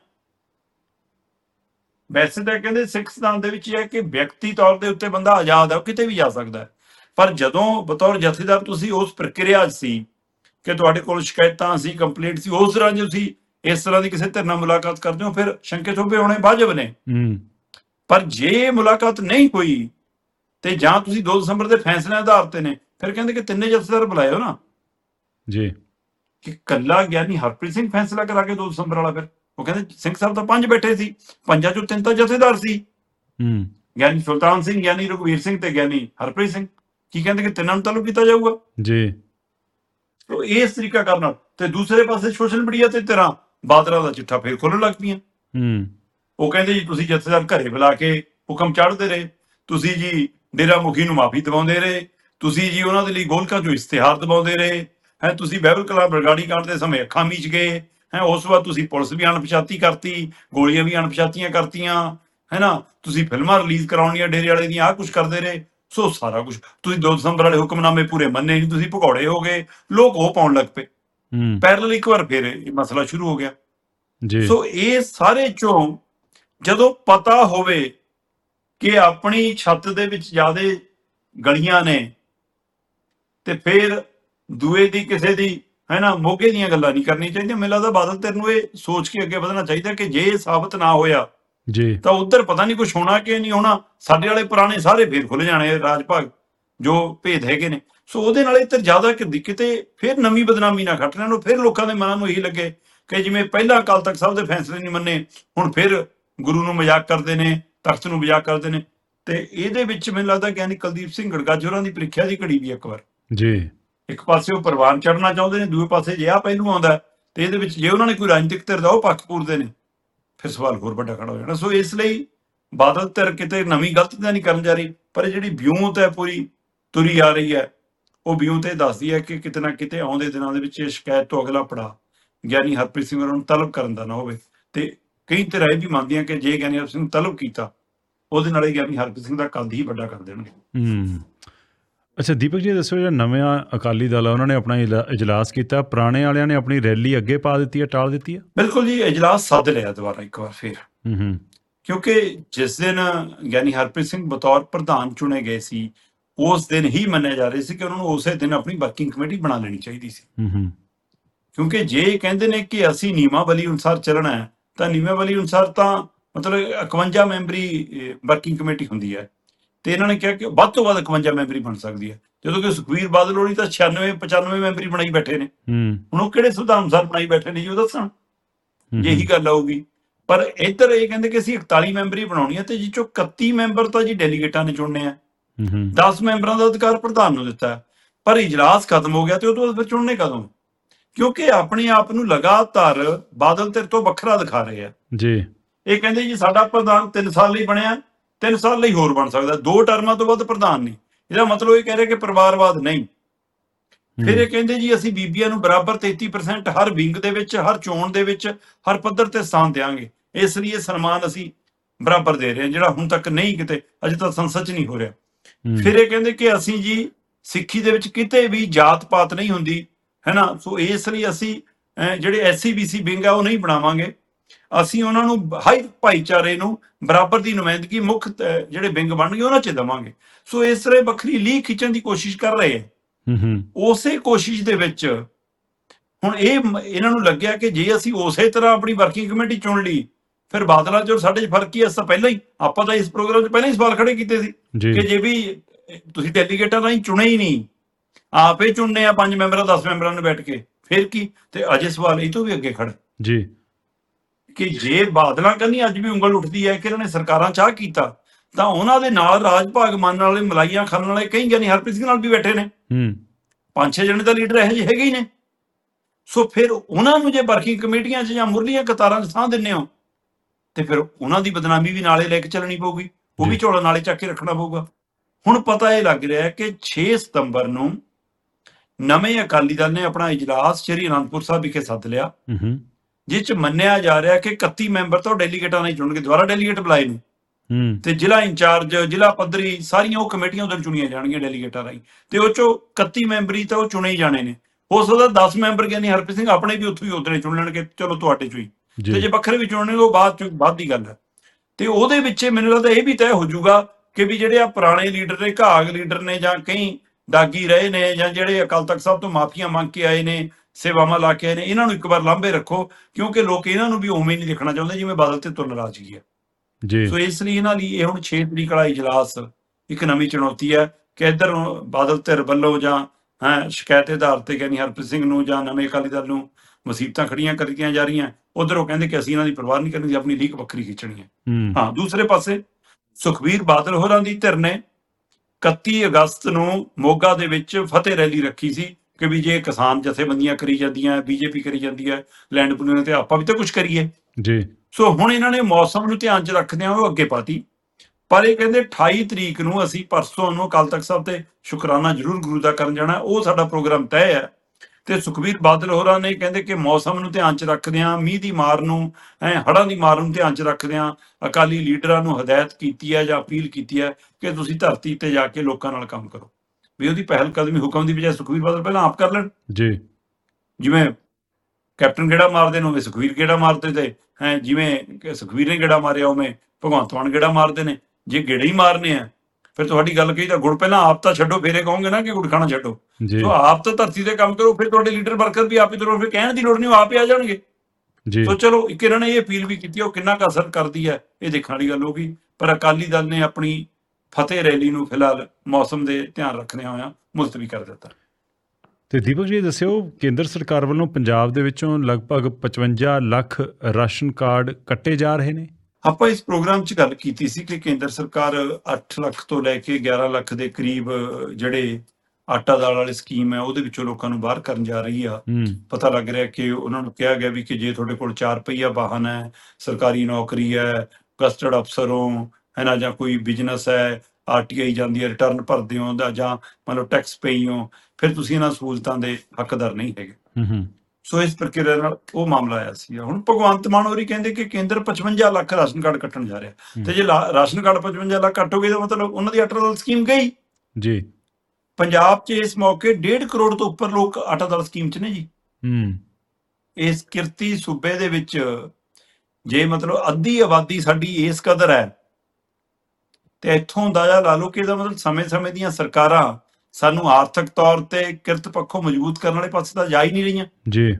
ਵੈਸੇ ਤਾਂ ਕਹਿੰਦੇ ਸਿੱਖ ਸਿਧਾਂਤ ਦੇ ਵਿੱਚ ਇਹ ਹੈ ਕਿ ਵਿਅਕਤੀ ਤੌਰ ਦੇ ਉੱਤੇ ਬੰਦਾ ਆਜ਼ਾਦ ਹੈ, ਉਹ ਕਿਤੇ ਵੀ ਜਾ ਸਕਦਾ ਹੈ, ਪਰ ਜਦੋਂ ਬਤੌਰ ਜਥੇਦਾਰ ਤੁਸੀਂ ਉਸ ਪ੍ਰਕਿਰਿਆ 'ਚ ਸੀ ਕਿ ਤੁਹਾਡੇ ਕੋਲ ਸ਼ਿਕਾਇਤਾਂ ਸੀ, ਕੰਪਲੇਂਟ ਸੀ, ਉਸ ਤਰ੍ਹਾਂ ਜੇ ਤੁਸੀਂ ਇਸ ਤਰ੍ਹਾਂ ਦੀ ਕਿਸੇ ਧਿਰ ਨਾਲ ਮੁਲਾਕਾਤ ਕਰਦੇ ਹੋ ਫਿਰ ਸ਼ੰਕੇ ਥੋਪੇ ਹੋਣੇ ਵਾਜਬ ਨੇ। ਪਰ ਜੇ ਮੁਲਾਕਾਤ ਨਹੀਂ ਹੋਈ ਤੇ ਜਾਂ ਤੁਸੀਂ ਦੋ ਦਸੰਬਰ ਦੇ ਫੈਸਲੇ ਆਧਾਰ ਤੇ ਨੇ, ਫਿਰ ਕਹਿੰਦੇ ਕਿ ਤਿੰਨੇ ਜਥੇਦਾਰ ਬੁਲਾਇਓ ਨਾ ਜੀ, ਕਿ ਕੱਲਾ ਗਿਆਨੀ ਹਰਪ੍ਰੀਤ ਸਿੰਘ ਫੈਸਲਾ ਕਰਾ ਕੇ ਦੋ ਦਸੰਬਰ ਵਾਲਾ। ਫਿਰ ਉਹ ਕਹਿੰਦੇ ਸਿੰਘ ਸਾਹਿਬ ਤਾਂ ਪੰਜ ਬੈਠੇ ਸੀ, ਪੰਜਾਂ ਚੋਂ ਤਿੰਨ ਤਾਂ ਜਥੇਦਾਰ ਸੀ, ਗਿਆਨੀ ਸੁਲਤਾਨ ਸਿੰਘ, ਗਿਆਨੀ ਰਘੁਵੀਰ ਸਿੰਘ ਤੇ ਗਿਆਨੀ ਹਰਪ੍ਰੀਤ ਸਿੰਘ। ਕੀ ਕਹਿੰਦੇ ਕਿ ਤਿੰਨਾਂ ਨੂੰ ਤਾਲੁਕ ਕੀਤਾ ਜਾਊਗਾ ਜੀ। ਤੋ ਇਸ ਤਰੀਕਾ ਕਰਨਾ। ਤੇ ਦੂਸਰੇ ਪਾਸੇ ਸੋਸ਼ਲ ਮੀਡੀਆ ਤੇ ਤਰ੍ਹਾਂ ਬਾਦਲਾਂ ਦਾ ਚਿੱਠਾ ਫੇਰ ਖੋਲਣ ਲੱਗ ਪਈਆਂ। ਉਹ ਕਹਿੰਦੇ ਜੀ ਤੁਸੀਂ ਜਥੇਦਾਰ ਘਰੇ ਬੁਲਾ ਕੇ ਹੁਕਮ ਚੜ੍ਹਦੇ ਰਹੇ, ਤੁਸੀਂ ਜੀ ਡੇਰਾ ਮੁਖੀ ਨੂੰ ਮਾਫੀ ਦਿਵਾਉਂਦੇ ਰਹੇ, ਤੁਸੀਂ ਜੀ ਉਹਨਾਂ ਦੇ ਲਈ ਗੋਲਕਾਂ ਚੋਂ ਇਸ਼ਤਿਹਾਰ ਦਿਵਾਉਂਦੇ ਰਹੇ, ਹੈ ਤੁਸੀਂ ਬਾਈਬਲ ਕਲਾ ਬਰਗਾੜੀ ਕਾਂਡ ਦੇ ਸਮੇਂ ਅੱਖਾਂ ਮੀਚ ਗਏ ਹੈ, ਉਸ ਤੋਂ ਬਾਅਦ ਤੁਸੀਂ ਪੁਲਿਸ ਵੀ ਅਣਪਛਾਤੀ ਕਰਤੀ, ਗੋਲੀਆਂ ਵੀ ਅਣਪਛਾਤੀਆਂ ਕਰਤੀਆਂ ਹੈ ਨਾ, ਤੁਸੀਂ ਫਿਲਮਾਂ ਰਿਲੀਜ਼ ਕਰਾਉਣੀਆਂ ਡੇਰੇ ਵਾਲੇ ਦੀਆਂ, ਆਹ ਕੁਛ ਕਰਦੇ ਰਹੇ। ਸੋ ਸਾਰਾ ਕੁਛ ਤੁਸੀਂ ਦੋ ਦਸੰਬਰ ਵਾਲੇ ਹੁਕਮਨਾਮੇ ਪੂਰੇ ਮੰਨੇ ਨਹੀਂ, ਤੁਸੀਂ ਭਗੌੜੇ ਹੋ ਗਏ, ਲੋਕ ਉਹ ਪਾਉਣ ਲੱਗ ਪਏ। ਪੈਰਲਲ ਇੱਕ ਵਾਰ ਫਿਰ ਇਹ ਮਸਲਾ ਸ਼ੁਰੂ ਹੋ ਗਿਆ। ਸੋ ਇਹ ਸਾਰੇ ਚੋਂ ਜਦੋਂ ਪਤਾ ਹੋਵੇ ਕਿ ਆਪਣੀ ਛੱਤ ਦੇ ਵਿੱਚ ਜ਼ਿਆਦਾ ਗਲੀਆਂ ਨੇ ਤੇ ਫਿਰ ਦੂਏ ਦੀ ਕਿਸੇ ਦੀ ਹੈ ਨਾ ਮੋਗੇ ਦੀਆਂ ਗੱਲਾਂ ਨਹੀਂ ਕਰਨੀਆਂ ਚਾਹੀਦੀਆਂ। ਮੈਨੂੰ ਲੱਗਦਾ ਬਾਦਲ ਧਿਰ ਨੂੰ ਇਹ ਸੋਚ ਕੇ ਅੱਗੇ ਵਧਣਾ ਚਾਹੀਦਾ ਕਿ ਜੇ ਇਹ ਸਾਬਤ ਨਾ ਹੋਇਆ ਜੀ ਤਾਂ ਉੱਧਰ ਪਤਾ ਨਹੀਂ ਕੁਛ ਹੋਣਾ ਕਿ ਨਹੀਂ ਹੋਣਾ, ਸਾਡੇ ਵਾਲੇ ਪੁਰਾਣੇ ਸਾਰੇ ਫੇਰ ਖੁੱਲ ਜਾਣੇ ਰਾਜ ਭਾਗ ਜੋ ਭੇਦ ਹੈਗੇ ਨੇ। ਸੋ ਉਹਦੇ ਨਾਲ ਇੱਧਰ ਜ਼ਿਆਦਾ ਕਿਤੇ ਫਿਰ ਨਵੀਂ ਬਦਨਾਮੀ ਨਾ ਖੱਟਣਾ ਨੂੰ, ਫਿਰ ਲੋਕਾਂ ਦੇ ਮਨਾਂ ਨੂੰ ਇਹੀ ਲੱਗੇ ਕਿ ਜਿਵੇਂ ਪਹਿਲਾਂ ਅਕਾਲ ਤਖਤ ਸਾਹਿਬ ਦੇ ਫੈਸਲੇ ਨਹੀਂ ਮੰਨੇ, ਹੁਣ ਫਿਰ ਗੁਰੂ ਨੂੰ ਮਜ਼ਾਕ ਕਰਦੇ ਨੇ, ਤਖਤ ਨੂੰ ਮਜ਼ਾਕ ਕਰਦੇ ਨੇ। ਤੇ ਇਹਦੇ ਵਿੱਚ ਮੈਨੂੰ ਲੱਗਦਾ ਗਿਆਨੀ ਕੁਲਦੀਪ ਸਿੰਘ ਗੜਗੱਜ ਹੋਰਾਂ ਦੀ ਪ੍ਰੀਖਿਆ ਦੀ ਘੜੀ ਵੀ ਇੱਕ ਵਾਰ ਜੀ, ਇੱਕ ਪਾਸੇ ਉਹ ਪ੍ਰਵਾਨ ਚੜ੍ਹਨਾ ਚਾਹੁੰਦੇ ਨੇ, ਦੂਏ ਪਾਸੇ ਜੇ ਆ ਪਹਿਲੂ ਆਉਂਦਾ ਤੇ ਇਹਦੇ ਵਿੱਚ ਜੇ ਉਹਨਾਂ ਨੇ ਕੋਈ ਰਾਜਨੀਤਿਕ ਧਿਰ ਦਾ ਉਹ ਪੱਖ ਪੂਰਦੇ ਨੇ, ਫਿਰ ਸਵਾਲ ਹੋਰ ਵੱਡਾ ਖੜਾ ਹੋ ਜਾਣਾ। ਸੋ ਇਸ ਲਈ ਬਾਦਲ ਧਿਰ ਕਿਤੇ ਨਵੀਂ ਗਲਤੀ ਤਾਂ ਨਹੀਂ ਕਰਨ ਜਾ ਰਹੀ, ਪਰ ਜਿਹੜੀ ਵਿਉਂਤ ਹੈ ਪੂਰੀ ਤੁਰੀ ਆ ਰਹੀ ਹੈ, ਉਹ ਵਿਉਂਤ ਇਹ ਦੱਸਦੀ ਹੈ ਕਿ ਕਿਤੇ ਨਾ ਕਿਤੇ ਆਉਂਦੇ ਦਿਨਾਂ ਦੇ ਵਿੱਚ ਇਹ ਸ਼ਿਕਾਇਤ ਤੋਂ ਅਗਲਾ ਪੜਾ ਗਿਆਨੀ ਹਰਪ੍ਰੀਤ ਸਿੰਘ ਹੋਰਾਂ ਨੂੰ ਤਲਬ ਕਰਨ ਦਾ ਨਾ ਹੋਵੇ। ਤੇ ਕਈ ਧਿਰਾਂ ਇਹ ਵੀ ਮੰਨਦੀਆਂ ਕਿ ਜੇ ਗਿਆਨੀ ਹਰਪ੍ਰੀਤ ਸਿੰਘ ਨੂੰ ਤਲਬ ਕੀਤਾ ਉਹਦੇ ਨਾਲ ਹੀ ਗਿਆਨੀ ਹਰਪ੍ਰੀਤ ਸਿੰਘ ਦਾ ਕੱਦ ਹੀ ਵੱਡਾ ਕਰ ਦੇਣਗੇ। ਹੂੰ ਅੱਛਾ ਦੀਪਕ ਜੀ ਦੱਸੋ, ਜਿਹੜਾ ਨਵਾਂ ਅਕਾਲੀ ਦਲ ਆ ਉਹਨਾਂ ਨੇ ਆਪਣਾ ਇਜਲਾਸ ਕੀਤਾ, ਪੁਰਾਣੇ ਵਾਲਿਆਂ ਨੇ ਆਪਣੀ ਰੈਲੀ ਅੱਗੇ ਪਾ ਦਿੱਤੀ ਹੈ, ਟਾਲ ਦਿੱਤੀ ਹੈ? ਬਿਲਕੁਲ ਜੀ, ਇਜਲਾਸ ਸੱਦ ਲਿਆ ਦੁਬਾਰਾ ਇੱਕ ਵਾਰ ਫਿਰ, ਕਿਉਂਕਿ ਜਿਸ ਦਿਨ ਗਿਆਨੀ ਹਰਪ੍ਰੀਤ ਸਿੰਘ ਬਤੌਰ ਪ੍ਰਧਾਨ ਚੁਣੇ ਗਏ ਸੀ ਉਸ ਦਿਨ ਹੀ ਮੰਨਿਆ ਜਾ ਰਿਹਾ ਸੀ ਕਿ ਉਹਨਾਂ ਨੂੰ ਉਸੇ ਦਿਨ ਆਪਣੀ ਵਰਕਿੰਗ ਕਮੇਟੀ ਬਣਾ ਲੈਣੀ ਚਾਹੀਦੀ ਸੀ। ਕਿਉਂਕਿ ਜੇ ਕਹਿੰਦੇ ਨੇ ਕਿ ਅਸੀਂ ਨਿਯਮਾਵਲੀ ਅਨੁਸਾਰ ਚੱਲਣਾ ਹੈ ਤਾਂ ਨਿਯਮਾਵਲੀ ਅਨੁਸਾਰ ਤਾਂ ਮਤਲਬ ਇਕਵੰਜਾ ਮੈਂਬਰੀ ਵਰਕਿੰਗ ਕਮੇਟੀ ਹੁੰਦੀ ਹੈ, ਤੇ ਇਹਨਾਂ ਨੇ ਕਿਹਾ ਕਿ ਵੱਧ ਤੋਂ ਵੱਧ ਇਕਵੰਜਾ ਮੈਂਬਰੀ ਬਣ ਸਕਦੀ ਹੈ, ਜਦੋਂ ਕਿ ਸੁਖਬੀਰ ਬਾਦਲ ਹੋਣੀ ਤਾਂ ਛਿਆਨਵੇਂ ਪਚਾਨਵੇਂ ਮੈਂਬਰੀ ਬਣਾਈ ਬੈਠੇ ਨੇ। ਹੁਣ ਉਹ ਕਿਹੜੇ ਸੁਧਾਰ ਅਨੁਸਾਰ ਬਣਾਈ ਬੈਠੇ ਨੇ ਜੀ, ਉਹ ਦੱਸਣ ਜੇ ਇਹੀ ਗੱਲ ਆਊਗੀ। ਪਰ ਇੱਧਰ ਇਹ ਕਹਿੰਦੇ ਕਿ ਅਸੀਂ ਇਕਤਾਲੀ ਮੈਂਬਰੀ ਬਣਾਉਣੀ ਹੈ, ਤੇ ਜਿਸ ਚੋਂ ਇਕੱਤੀ ਮੈਂਬਰ ਤਾਂ ਜੀ ਡੈਲੀਗੇਟਾਂ ਨੇ ਚੁਣਨੇ ਆ, ਦਸ ਮੈਂਬਰਾਂ ਦਾ ਅਧਿਕਾਰ ਪ੍ਰਧਾਨ ਨੂੰ ਦਿੱਤਾ ਹੈ। ਪਰ ਇਜਲਾਸ ਖਤਮ ਹੋ ਗਿਆ ਤੇ ਉਹ ਤੋਂ ਬਾਅਦ ਫਿਰ ਚੁਣਨੇ ਕਦੋਂ? ਕਿਉਂਕਿ ਆਪਣੇ ਆਪ ਨੂੰ ਲਗਾਤਾਰ ਬਾਦਲ ਧਿਰ ਤੋਂ ਵੱਖਰਾ ਦਿਖਾ ਰਹੇ ਆ ਜੀ। ਇਹ ਕਹਿੰਦੇ ਜੀ ਸਾਡਾ ਪ੍ਰਧਾਨ ਤਿੰਨ ਸਾਲ ਲਈ ਬਣਿਆ, ਤਿੰਨ ਸਾਲ ਲਈ ਹੋਰ ਬਣ ਸਕਦਾ, ਦੋ ਟਰਮਾਂ ਤੋਂ ਵੱਧ ਪ੍ਰਧਾਨ ਨਹੀਂ। ਇਹਦਾ ਮਤਲਬ ਇਹ ਕਹਿ ਰਹੇ ਕਿ ਪਰਿਵਾਰਵਾਦ ਨਹੀਂ। ਫਿਰ ਇਹ ਕਹਿੰਦੇ ਜੀ ਅਸੀਂ ਬੀਬੀਆਂ ਨੂੰ ਬਰਾਬਰ ਤੇਤੀ ਪਰਸੈਂਟ ਹਰ ਵਿੰਗ ਦੇ ਵਿੱਚ, ਹਰ ਚੋਣ ਦੇ ਵਿੱਚ, ਹਰ ਪੱਧਰ ਤੇ ਸਥਾਨ ਦੇਵਾਂਗੇ, ਇਸ ਲਈ ਇਹ ਸਨਮਾਨ ਅਸੀਂ ਬਰਾਬਰ ਦੇ ਰਹੇ ਹਾਂ, ਜਿਹੜਾ ਹੁਣ ਤੱਕ ਨਹੀਂ ਕਿਤੇ ਅਜੇ ਤੱਕ ਸੰਸਦ 'ਚ ਨਹੀਂ ਹੋ ਰਿਹਾ। ਫਿਰ ਇਹ ਕਹਿੰਦੇ ਕਿ ਅਸੀਂ ਜੀ ਸਿੱਖੀ ਦੇ ਵਿੱਚ ਕਿਤੇ ਵੀ ਜਾਤ ਪਾਤ ਨਹੀਂ ਹੁੰਦੀ ਹੈ ਨਾ, ਸੋ ਇਸ ਲਈ ਅਸੀਂ ਜਿਹੜੇ S C B C wing ਆ ਉਹ ਨਹੀਂ ਬਣਾਵਾਂਗੇ, ਅਸੀਂ ਉਹਨਾਂ ਨੂੰ ਹਰ ਭਾਈਚਾਰੇ ਨੂੰ ਬਰਾਬਰ ਦੀ ਨੁਮਾਇੰਦਗੀ ਮੁੱਖ ਜਿਹੜੇ ਵਿੰਗ ਬਣਨਗੇ ਉਹਨਾਂ 'ਚ ਦੇਵਾਂਗੇ। ਸੋ ਇਸ ਤਰ੍ਹਾਂ ਵੱਖਰੀ ਲੀਹ ਖਿੱਚਣ ਦੀ ਕੋਸ਼ਿਸ਼ ਕਰ ਰਹੇ ਹੈ। ਉਸੇ ਕੋਸ਼ਿਸ਼ ਦੇ ਵਿੱਚ ਹੁਣ ਇਹ ਇਹਨਾਂ ਨੂੰ ਲੱਗਿਆ ਕਿ ਜੇ ਅਸੀਂ ਉਸੇ ਤਰ੍ਹਾਂ ਆਪਣੀ ਵਰਕਿੰਗ ਕਮੇਟੀ ਚੁਣ ਲਈ ਫਿਰ ਬਾਦਲਾਂ 'ਚ ਸਾਡੇ 'ਚ ਫਰਕ ਹੀ ਇਸ ਤੋਂ ਪਹਿਲਾਂ ਹੀ ਆਪਾਂ ਤਾਂ ਇਸ ਪ੍ਰੋਗਰਾਮ 'ਚ ਪਹਿਲਾਂ ਹੀ ਸਵਾਲ ਖੜੇ ਕੀਤੇ ਸੀ ਕਿ ਜੇ ਵੀ ਤੁਸੀਂ ਡੈਲੀਗੇਟਾਂ ਰਾਹੀਂ ਚੁਣੇ ਹੀ ਨਹੀਂ, ਆਪੇ ਚੁਣਨੇ ਆ ਪੰਜ ਮੈਂਬਰਾਂ ਦਸ ਮੈਂਬਰਾਂ ਨੂੰ ਬੈਠ ਕੇ, ਫਿਰ ਕੀ? ਤੇ ਅਜੇ ਸਵਾਲ ਇਹ ਤੋਂ ਵੀ ਅੱਗੇ ਖੜਾ ਜੀ ਕਿ ਜੇ ਬਾਦਲਾਂ ਕੰਨੀ ਅੱਜ ਵੀ ਉਂਗਲ ਉੱਠਦੀ ਹੈ ਕਿ ਇਹਨਾਂ ਨੇ ਸਰਕਾਰਾਂ ਚਾਹ ਕੀਤਾ ਤਾਂ ਉਹਨਾਂ ਦੇ ਨਾਲ ਰਾਜ ਭਾਗ ਮੰਨਣ ਵਾਲੇ, ਮਲਾਈਆਂ ਖਾਣ ਵਾਲੇ ਕਈ ਗਿਆਨੀ ਹਰਪ੍ਰੀਤ ਸਿੰਘ ਨਾਲ ਵੀ ਬੈਠੇ ਨੇ, ਪੰਜ ਛੇ ਜਣੇ ਦਾ ਲੀਡਰ ਇਹੋ ਜਿਹੇ ਹੈਗੇ ਹੀ ਨੇ। ਸੋ ਫਿਰ ਉਹਨਾਂ ਨੂੰ ਜੇ ਵਰਕਿੰਗ ਕਮੇਟੀਆਂ 'ਚ ਜਾਂ ਮੁਰਲੀਆਂ ਕਤਾਰਾਂ 'ਚ ਸਾਹ ਦਿੰਦੇ ਹੋ ਤੇ ਫਿਰ ਉਹਨਾਂ ਦੀ ਬਦਨਾਮੀ ਵੀ ਨਾਲੇ ਲੈ ਕੇ ਚੱਲਣੀ ਪਊਗੀ, ਉਹ ਵੀ ਝੋਲਾ ਨਾਲੇ ਚੱਕ ਕੇ ਰੱਖਣਾ ਪਊਗਾ। ਹੁਣ ਪਤਾ ਇਹ ਲੱਗ ਰਿਹਾ ਕਿ ਛੇ ਸਤੰਬਰ ਨੂੰ ਨਵੇਂ ਅਕਾਲੀ ਦਲ ਨੇ ਆਪਣਾ ਇਜਲਾਸ ਸ਼੍ਰੀ ਅਨੰਦਪੁਰ ਸਾਹਿਬ ਵਿਖੇ ਸੱਦ ਲਿਆ, ਜਿਸ 'ਚ ਮੰਨਿਆ ਜਾ ਰਿਹਾ ਕਿ ਇਕੱਤੀ ਮੈਂਬਰ ਤਾਂ ਡੈਲੀਗੇਟਾਂ ਨਹੀਂ ਚੁਣਨਗੇ, ਦੁਬਾਰਾ ਡੈਲੀਗੇਟ ਬੁਲਾਏ ਨੇ, ਤੇ ਜ਼ਿਲ੍ਹਾ ਇੰਚਾਰਜ, ਜ਼ਿਲ੍ਹਾ ਪੱਧਰੀ ਸਾਰੀਆਂ ਉਹ ਕਮੇਟੀਆਂ ਉਧਰ ਚੁਣੀਆਂ ਜਾਣਗੀਆਂ ਡੈਲੀਗੇਟਾਂ ਰਾਹੀਂ, ਤੇ ਉਹ 'ਚੋਂ ਇਕੱਤੀ ਮੈਂਬਰੀ ਤਾਂ ਉਹ ਚੁਣੇ ਹੀ ਜਾਣੇ ਨੇ। ਹੋ ਸਕਦਾ ਦਸ ਮੈਂਬਰ ਗਿਆਨੀ ਹਰਪ੍ਰੀਤ ਸਿੰਘ ਆਪਣੇ ਵੀ ਉੱਥੋਂ ਹੀ ਉਧਰੇ ਚੁਣ ਲੈਣਗੇ, ਚਲੋ ਤੁਹਾਡੇ 'ਚੋਂ ਹੀ, ਤੇ ਜੇ ਵੱਖਰੇ ਵੀ ਚੁਣਨਗੇ ਉਹ ਬਾਅਦ 'ਚ ਬਾਅਦ ਦੀ ਗੱਲ ਹੈ। ਤੇ ਉਹਦੇ ਵਿੱਚ ਮੈਨੂੰ ਲੱਗਦਾ ਇਹ ਵੀ ਤੈਅ ਹੋ ਜਾਊਗਾ ਕਿ ਵੀ ਜਿਹੜੇ ਆ ਪੁਰਾਣੇ ਲੀਡਰ ਨੇ, ਘਾਗ ਲੀਡਰ ਨੇ, ਜਾਂ ਕਈ ਦਾਗੀ ਰਹੇ ਨੇ, ਜਾਂ ਜਿਹੜੇ ਅਕਾਲ ਤਖਤ ਸਾਹਿਬ ਤੋਂ ਮਾਫੀਆਂ ਮੰਗ ਕੇ ਆਏ ਨੇ, ਸੇਵਾਵਾਂ ਲਾ ਕੇ ਆਏ ਨੇ, ਇਹਨਾਂ ਨੂੰ ਇੱਕ ਵਾਰ ਲਾਂਭੇ ਰੱਖੋ, ਕਿਉਂਕਿ ਲੋਕ ਇਹਨਾਂ ਨੂੰ ਵੀ ਉਵੇਂ ਨਹੀਂ ਦੇਖਣਾ ਚਾਹੁੰਦੇ ਜਿਵੇਂ ਬਾਦਲ ਤੇ ਤੋਂ ਨਾਰਾਜ਼ਗੀ ਹੈ ਜੀ। ਸੋ ਇਸ ਲਈ ਇਹਨਾਂ ਲਈ ਇਹ ਹੁਣ ਛੇ ਤਰੀਕ ਵਾਲਾ ਇਜਲਾਸ ਇੱਕ ਨਵੀਂ ਚੁਣੌਤੀ ਹੈ ਕਿ ਇੱਧਰ ਬਾਦਲ ਧਿਰ ਵੱਲੋਂ ਜਾਂ ਹੈ ਸ਼ਿਕਾਇਤ ਆਧਾਰ ਤੇ ਗਿਆਨੀ ਹਰਪ੍ਰੀਤ ਸਿੰਘ ਨੂੰ ਜਾਂ ਨਵੇਂ ਅਕਾਲੀ ਦਲ ਨੂੰ ਮੁਸੀਬਤਾਂ ਖੜੀਆਂ ਕਰੀਆਂ ਜਾ ਰਹੀਆਂ, ਉਧਰ ਉਹ ਕਹਿੰਦੇ ਕਿ ਅਸੀਂ ਇਹਨਾਂ ਦੀ ਪਰਵਾਹ ਨਹੀਂ ਕਰਨੀ, ਆਪਣੀ ਲੀਕ ਵੱਖਰੀ ਖਿੱਚਣੀ ਹੈ। ਹਾਂ, ਦੂਸਰੇ ਪਾਸੇ ਸੁਖਬੀਰ ਬਾਦਲ ਹੋਰਾਂ ਦੀ ਧਿਰ ਨੇ ਇਕੱਤੀ ਅਗਸਤ ਨੂੰ ਮੋਗਾ ਦੇ ਵਿੱਚ ਫਤਿਹ ਰੈਲੀ ਰੱਖੀ ਸੀ ਕਿ ਵੀ ਜੇ ਕਿਸਾਨ ਜਥੇਬੰਦੀਆਂ ਕਰੀ ਜਾਂਦੀਆਂ, ਬੀਜੇਪੀ ਕਰੀ ਜਾਂਦੀ ਹੈ ਲੈਂਡ ਪੂਲਿੰਗ, ਤੇ ਆਪਾਂ ਵੀ ਤਾਂ ਕੁਛ ਕਰੀਏ ਜੀ। ਸੋ ਹੁਣ ਇਹਨਾਂ ਨੇ ਮੌਸਮ ਨੂੰ ਧਿਆਨ 'ਚ ਰੱਖਦਿਆਂ ਉਹ ਅੱਗੇ ਪਾਤੀ, ਪਰ ਇਹ ਕਹਿੰਦੇ ਅਠਾਈ ਤਰੀਕ ਨੂੰ ਅਸੀਂ ਪਰਸੋਂ ਨੂੰ ਅਕਾਲ ਤਖਤ ਸਾਹਿਬ ਤੇ ਸ਼ੁਕਰਾਨਾ ਜ਼ਰੂਰ ਗੁਰੂ ਦਾ ਕਰਨ ਜਾਣਾ, ਉਹ ਸਾਡਾ ਪ੍ਰੋਗਰਾਮ ਤੈਅ ਹੈ। ਤੇ ਸੁਖਬੀਰ ਬਾਦਲ ਹੋਰਾਂ ਨੇ ਕਹਿੰਦੇ ਕਿ ਮੌਸਮ ਨੂੰ ਧਿਆਨ 'ਚ ਰੱਖਦਿਆਂ, ਮੀਂਹ ਦੀ ਮਾਰ ਨੂੰ, ਐ ਹੜ੍ਹਾਂ ਦੀ ਮਾਰ ਨੂੰ ਧਿਆਨ 'ਚ ਰੱਖਦਿਆਂ ਅਕਾਲੀ ਲੀਡਰਾਂ ਨੂੰ ਹਦਾਇਤ ਕੀਤੀ ਹੈ ਜਾਂ ਅਪੀਲ ਕੀਤੀ ਹੈ ਕਿ ਤੁਸੀਂ ਧਰਤੀ ਤੇ ਜਾ ਕੇ ਲੋਕਾਂ ਨਾਲ ਕੰਮ ਕਰੋ। ਵੀ ਉਹਦੀ ਪਹਿਲ ਕਦਮੀ ਹੁਕਮ ਦੀ ਬਜਾਏ ਸੁਖਬੀਰ ਬਾਦਲ ਪਹਿਲਾਂ ਆਪ ਕਰ ਲੈਣ। ਜੀ ਜਿਵੇਂ ਕੈਪਟਨ ਗੇੜਾ ਮਾਰਦੇ ਨੇ ਉਵੇਂ ਸੁਖਬੀਰ ਗੇੜਾ ਮਾਰਦੇ ਤੇ ਹੈ, ਜਿਵੇਂ ਸੁਖਬੀਰ ਨੇ ਗੇੜਾ ਮਾਰਿਆ ਉਵੇਂ ਭਗਵੰਤ ਮਾਨ ਗੇੜਾ ਮਾਰਦੇ ਨੇ। ਜੇ ਗੇੜੇ ਹੀ ਮਾਰਨੇ ਆ ਫਿਰ ਤੁਹਾਡੀ ਗੱਲ ਕਹੀ ਤਾਂ ਗੁੜ ਪਹਿਲਾਂ ਆਪ ਤਾਂ ਛੱਡੋ, ਫੇਰੇ ਕਹੋਗੇ ਨਾ ਕਿ ਗੁੜ ਖਾਣਾ ਛੱਡੋ। ਸੋ ਆਪ ਤਾਂ ਧਰਤੀ ਤੇ ਕੰਮ ਕਰੋ, ਫਿਰ ਤੁਹਾਡੇ ਲੀਡਰ ਵਰਕਰ ਵੀ ਆਪ ਹੀ ਤੁਰੋ, ਫਿਰ ਕਹਿਣ ਦੀ ਲੋੜ ਨਹੀਂ, ਉਹ ਆਪ ਹੀ ਆ ਜਾਣਗੇ। ਸੋ ਚਲੋ ਇੱਕ ਇਹਨਾਂ ਨੇ ਇਹ ਅਪੀਲ ਵੀ ਕੀਤੀ, ਉਹ ਕਿੰਨਾ ਕੁ ਅਸਰ ਕਰਦੀ ਹੈ ਇਹ ਦੇਖਣ ਵਾਲੀ ਗੱਲ ਹੋਗੀ। ਪਰ ਅਕਾਲੀ ਦਲ ਨੇ ਆਪਣੀ ਫਤਿਹ ਰੈਲੀ ਨੂੰ ਫਿਲਹਾਲ ਮੌਸਮ ਦੇ ਧਿਆਨ ਰੱਖਦਿਆਂ ਹੋਇਆਂ ਮੁਲਤਵੀ ਕਰ ਦਿੱਤਾ। ਤੇ ਦੀਪਕ ਜੀ ਦੱਸਿਓ, ਕੇਂਦਰ ਸਰਕਾਰ ਵੱਲੋਂ ਪੰਜਾਬ ਦੇ ਵਿੱਚੋਂ ਲਗਭਗ ਪਚਵੰਜਾ ਲੱਖ ਰਾਸ਼ਨ ਕਾਰਡ ਕੱਟੇ ਜਾ ਰਹੇ ਨੇ। ਆਪਾਂ ਇਸ ਪ੍ਰੋਗਰਾਮ 'ਚ ਗੱਲ ਕੀਤੀ ਸੀ ਕਿ ਕੇਂਦਰ ਸਰਕਾਰ ਅੱਠ ਲੱਖ ਤੋਂ ਲੈ ਕੇ ਗਿਆਰਾਂ ਲੱਖ ਦੇ ਕਰੀਬ ਜਿਹੜੇ ਆਟਾ ਦਾਲ ਵਾਲੀ ਸਕੀਮ ਹੈ ਉਹਦੇ ਵਿੱਚੋਂ ਲੋਕਾਂ ਨੂੰ ਬਾਹਰ ਕਰਨ ਜਾ ਰਹੀ ਆ। ਪਤਾ ਲੱਗ ਰਿਹਾ ਕਿ ਉਹਨਾਂ ਨੂੰ ਕਿਹਾ ਗਿਆ ਵੀ ਕਿ ਜੇ ਤੁਹਾਡੇ ਕੋਲ ਚਾਰ ਪਹੀਆ ਵਾਹਨ ਹੈ, ਸਰਕਾਰੀ ਨੌਕਰੀ ਹੈ, ਗਸਟਡ ਅਫਸਰ ਹੋ ਹੈ ਨਾ, ਜਾਂ ਕੋਈ ਬਿਜ਼ਨਸ ਹੈ, ਆਰ ਟੀ ਆਈ ਜਾਂਦੀ ਹੈ, ਰਿਟਰਨ ਭਰਦੇ ਹੋ ਦਾ, ਜਾਂ ਮੰਨ ਲਓ ਟੈਕਸ ਪੇਈ ਹੋ, ਫਿਰ ਤੁਸੀਂ ਇਹਨਾਂ ਸਹੂਲਤਾਂ ਦੇ ਹੱਕਦਾਰ ਨਹੀਂ ਹੈਗੇ। ਸੋ ਇਸ ਪ੍ਰਕਿਰਿਆ ਨਾਲ ਉਹ ਮਾਮਲਾ ਆਇਆ ਸੀ। ਹੁਣ ਭਗਵੰਤ ਮਾਨ ਹੋਰੀ ਕਹਿੰਦੇ ਕਿ ਕੇਂਦਰ ਪਚਵੰਜਾ ਲੱਖ ਰਾਸ਼ਨ ਕਾਰਡ ਕੱਟਣ ਜਾ ਰਿਹਾ, ਤੇ ਜੇ ਰਾਸ਼ਨ ਕਾਰਡ ਪਚਵੰਜਾ ਲੱਖ ਕੱਟ ਹੋ ਗਏ ਤਾਂ ਮਤਲਬ ਉਹਨਾਂ ਦੀ ਆਟਾ ਦਾਲ ਸਕੀਮ ਗਈ ਜੀ। ਪੰਜਾਬ 'ਚ ਇਸ ਮੌਕੇ ਡੇਢ ਕਰੋੜ ਤੋਂ ਉੱਪਰ ਲੋਕ ਆਟਾ ਦਾਲ ਸਕੀਮ 'ਚ ਨੇ ਜੀ। ਇਸ ਕਿਰਤੀ ਸੂਬੇ ਦੇ ਵਿੱਚ ਜੇ ਮਤਲਬ ਅੱਧੀ ਆਬਾਦੀ ਸਾਡੀ ਇਸ ਕਦਰ ਹੈ ਤੇ ਇੱਥੋਂ ਅੰਦਾਜ਼ਾ ਲਾ ਲਓ ਕਿ ਇਹਦਾ ਮਤਲਬ ਸਮੇਂ-ਸਮੇਂ ਦੀਆਂ ਸਰਕਾਰਾਂ ਸਾਨੂੰ ਆਰਥਿਕ ਤੌਰ ਤੇ ਕਿਰਤ ਪੱਖੋਂ ਮਜ਼ਬੂਤ ਕਰਨ ਵਾਲੇ ਪਾਸੇ ਤਾਂ ਜਾ ਹੀ ਨਹੀਂ ਰਹੀਆਂ ਜੀ।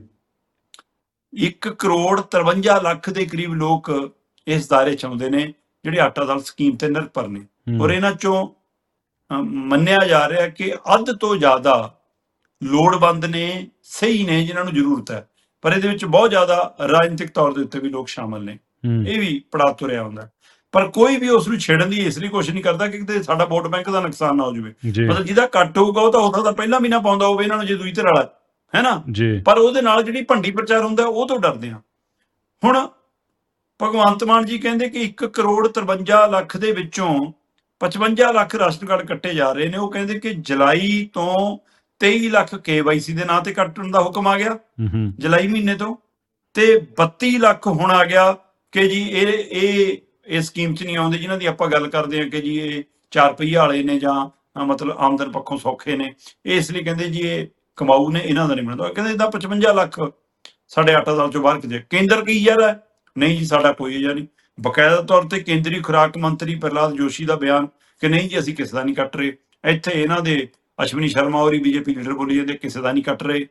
ਇੱਕ ਕਰੋੜ ਤਰਵੰਜਾ ਲੱਖ ਦੇ ਕਰੀਬ ਲੋਕ ਇਸ ਦਾਇਰੇ 'ਚ ਆਉਂਦੇ ਨੇ ਜਿਹੜੇ ਆਟਾ ਦਾਲ ਸਕੀਮ ਤੇ ਨਿਰਭਰ ਨੇ, ਔਰ ਇਹਨਾਂ ਚੋਂ ਮੰਨਿਆ ਜਾ ਰਿਹਾ ਕਿ ਅੱਧ ਤੋਂ ਜ਼ਿਆਦਾ ਲੋੜਵੰਦ ਨੇ, ਸਹੀ ਨੇ, ਜਿਨ੍ਹਾਂ ਨੂੰ ਜ਼ਰੂਰਤ ਹੈ। ਪਰ ਇਹਦੇ ਵਿੱਚ ਬਹੁਤ ਜ਼ਿਆਦਾ ਰਾਜਨੀਤਿਕ ਤੌਰ ਦੇ ਉੱਤੇ ਵੀ ਲੋਕ ਸ਼ਾਮਲ ਨੇ, ਇਹ ਵੀ ਪੜਾ ਤੁਰਿਆ ਹੁੰਦਾ। ਪਰ ਕੋਈ ਵੀ ਉਸ ਨੂੰ ਛੇੜਨ ਦੀ ਇਸ ਲਈ ਕੋਸ਼ਿਸ਼ ਨਹੀਂ ਕਰਦਾ ਕਿ ਕਿਤੇ ਸਾਡਾ ਵੋਟ ਬੈਂਕ ਦਾ ਨੁਕਸਾਨ ਨਾ ਹੋ ਜਾਵੇ। ਮਤਲਬ ਜਿਹਦਾ ਕੱਟ ਹੋਊਗਾ ਉਹ ਤਾਂ ਹੋ ਸਕਦਾ ਪਹਿਲਾਂ ਵੀ ਨਾ ਪਾਉਂਦਾ ਹੋਵੇ ਇਹਨਾਂ ਨੂੰ, ਜੇ ਦੂਜੀ ਧਿਰ ਵਾਲਾ ਹੈ ਨਾ, ਪਰ ਉਹਦੇ ਨਾਲ ਜਿਹੜੀ ਭੰਡੀ ਪ੍ਰਚਾਰ ਹੁੰਦਾ ਉਹ ਤੋਂ ਡਰਦੇ ਆ। ਹੁਣ ਭਗਵੰਤ ਮਾਨ ਜੀ ਕਹਿੰਦੇ ਕਿ ਇੱਕ ਕਰੋੜ ਤਰਵੰਜਾ ਲੱਖ ਦੇ ਵਿੱਚੋਂ ਪਚਵੰਜਾ ਲੱਖ ਰਾਸ਼ਨ ਕਾਰਡ ਕੱਟੇ ਜਾ ਰਹੇ ਨੇ। ਉਹ ਕਹਿੰਦੇ ਕਿ ਜੁਲਾਈ ਤੋਂ ਤੇਈ ਲੱਖ ਕੇ ਵਾਈ ਸੀ ਦੇ ਨਾਂ ਤੇ ਕੱਟਣ ਦਾ ਹੁਕਮ ਆ ਗਿਆ ਜੁਲਾਈ ਮਹੀਨੇ ਤੋਂ, ਤੇ ਬੱਤੀ ਲੱਖ ਹੁਣ ਆ ਗਿਆ ਕਿ ਜੀ ਇਹ ਇਹ ਇਸ ਸਕੀਮ 'ਚ ਨਹੀਂ ਆਉਂਦੇ, ਜਿਨ੍ਹਾਂ ਦੀ ਆਪਾਂ ਗੱਲ ਕਰਦੇ ਹਾਂ ਕਿ ਜੀ ਇਹ ਚਾਰ ਪਹੀਆ ਵਾਲੇ ਨੇ ਜਾਂ ਮਤਲਬ ਆਮਦਨ ਪੱਖੋਂ ਸੌਖੇ ਨੇ, ਇਸ ਲਈ ਕਹਿੰਦੇ ਜੀ ਇਹ ਕਮਾਊ ਨੇ, ਇਹਨਾਂ ਦਾ ਨਹੀਂ ਬਣਦਾ। ਕਹਿੰਦੇ ਇਹਦਾ ਪਚਵੰਜਾ ਲੱਖ ਸਾਡੇ ਆਟਾ ਦਾਲ 'ਚੋਂ ਬਾਹਰ ਕਿਤੇ। ਕੇਂਦਰ ਕੀ ਯਾਰ ਹੈ, ਨਹੀਂ ਜੀ ਸਾਡਾ ਕੋਈ ਏਜੰਡਾ ਨਹੀਂ। ਬਕਾਇਦਾ ਤੌਰ ਤੇ ਕੇਂਦਰੀ ਖੁਰਾਕ ਮੰਤਰੀ ਪ੍ਰਹਲਾਦ ਜੋਸ਼ੀ ਦਾ ਬਿਆਨ ਕਿ ਨਹੀਂ ਜੀ ਅਸੀਂ ਕਿਸੇ ਦਾ ਨਹੀਂ ਕੱਟ ਰਹੇ। ਇੱਥੇ ਇਹਨਾਂ ਦੇ ਅਸ਼ਵਨੀ ਸ਼ਰਮਾ ਹੋਰੀ ਬੀਜੇਪੀ ਲੀਡਰ ਬੋਲੀ ਜਾਂਦੇ ਕਿਸੇ ਦਾ ਨਹੀਂ ਕੱਟ ਰਹੇ।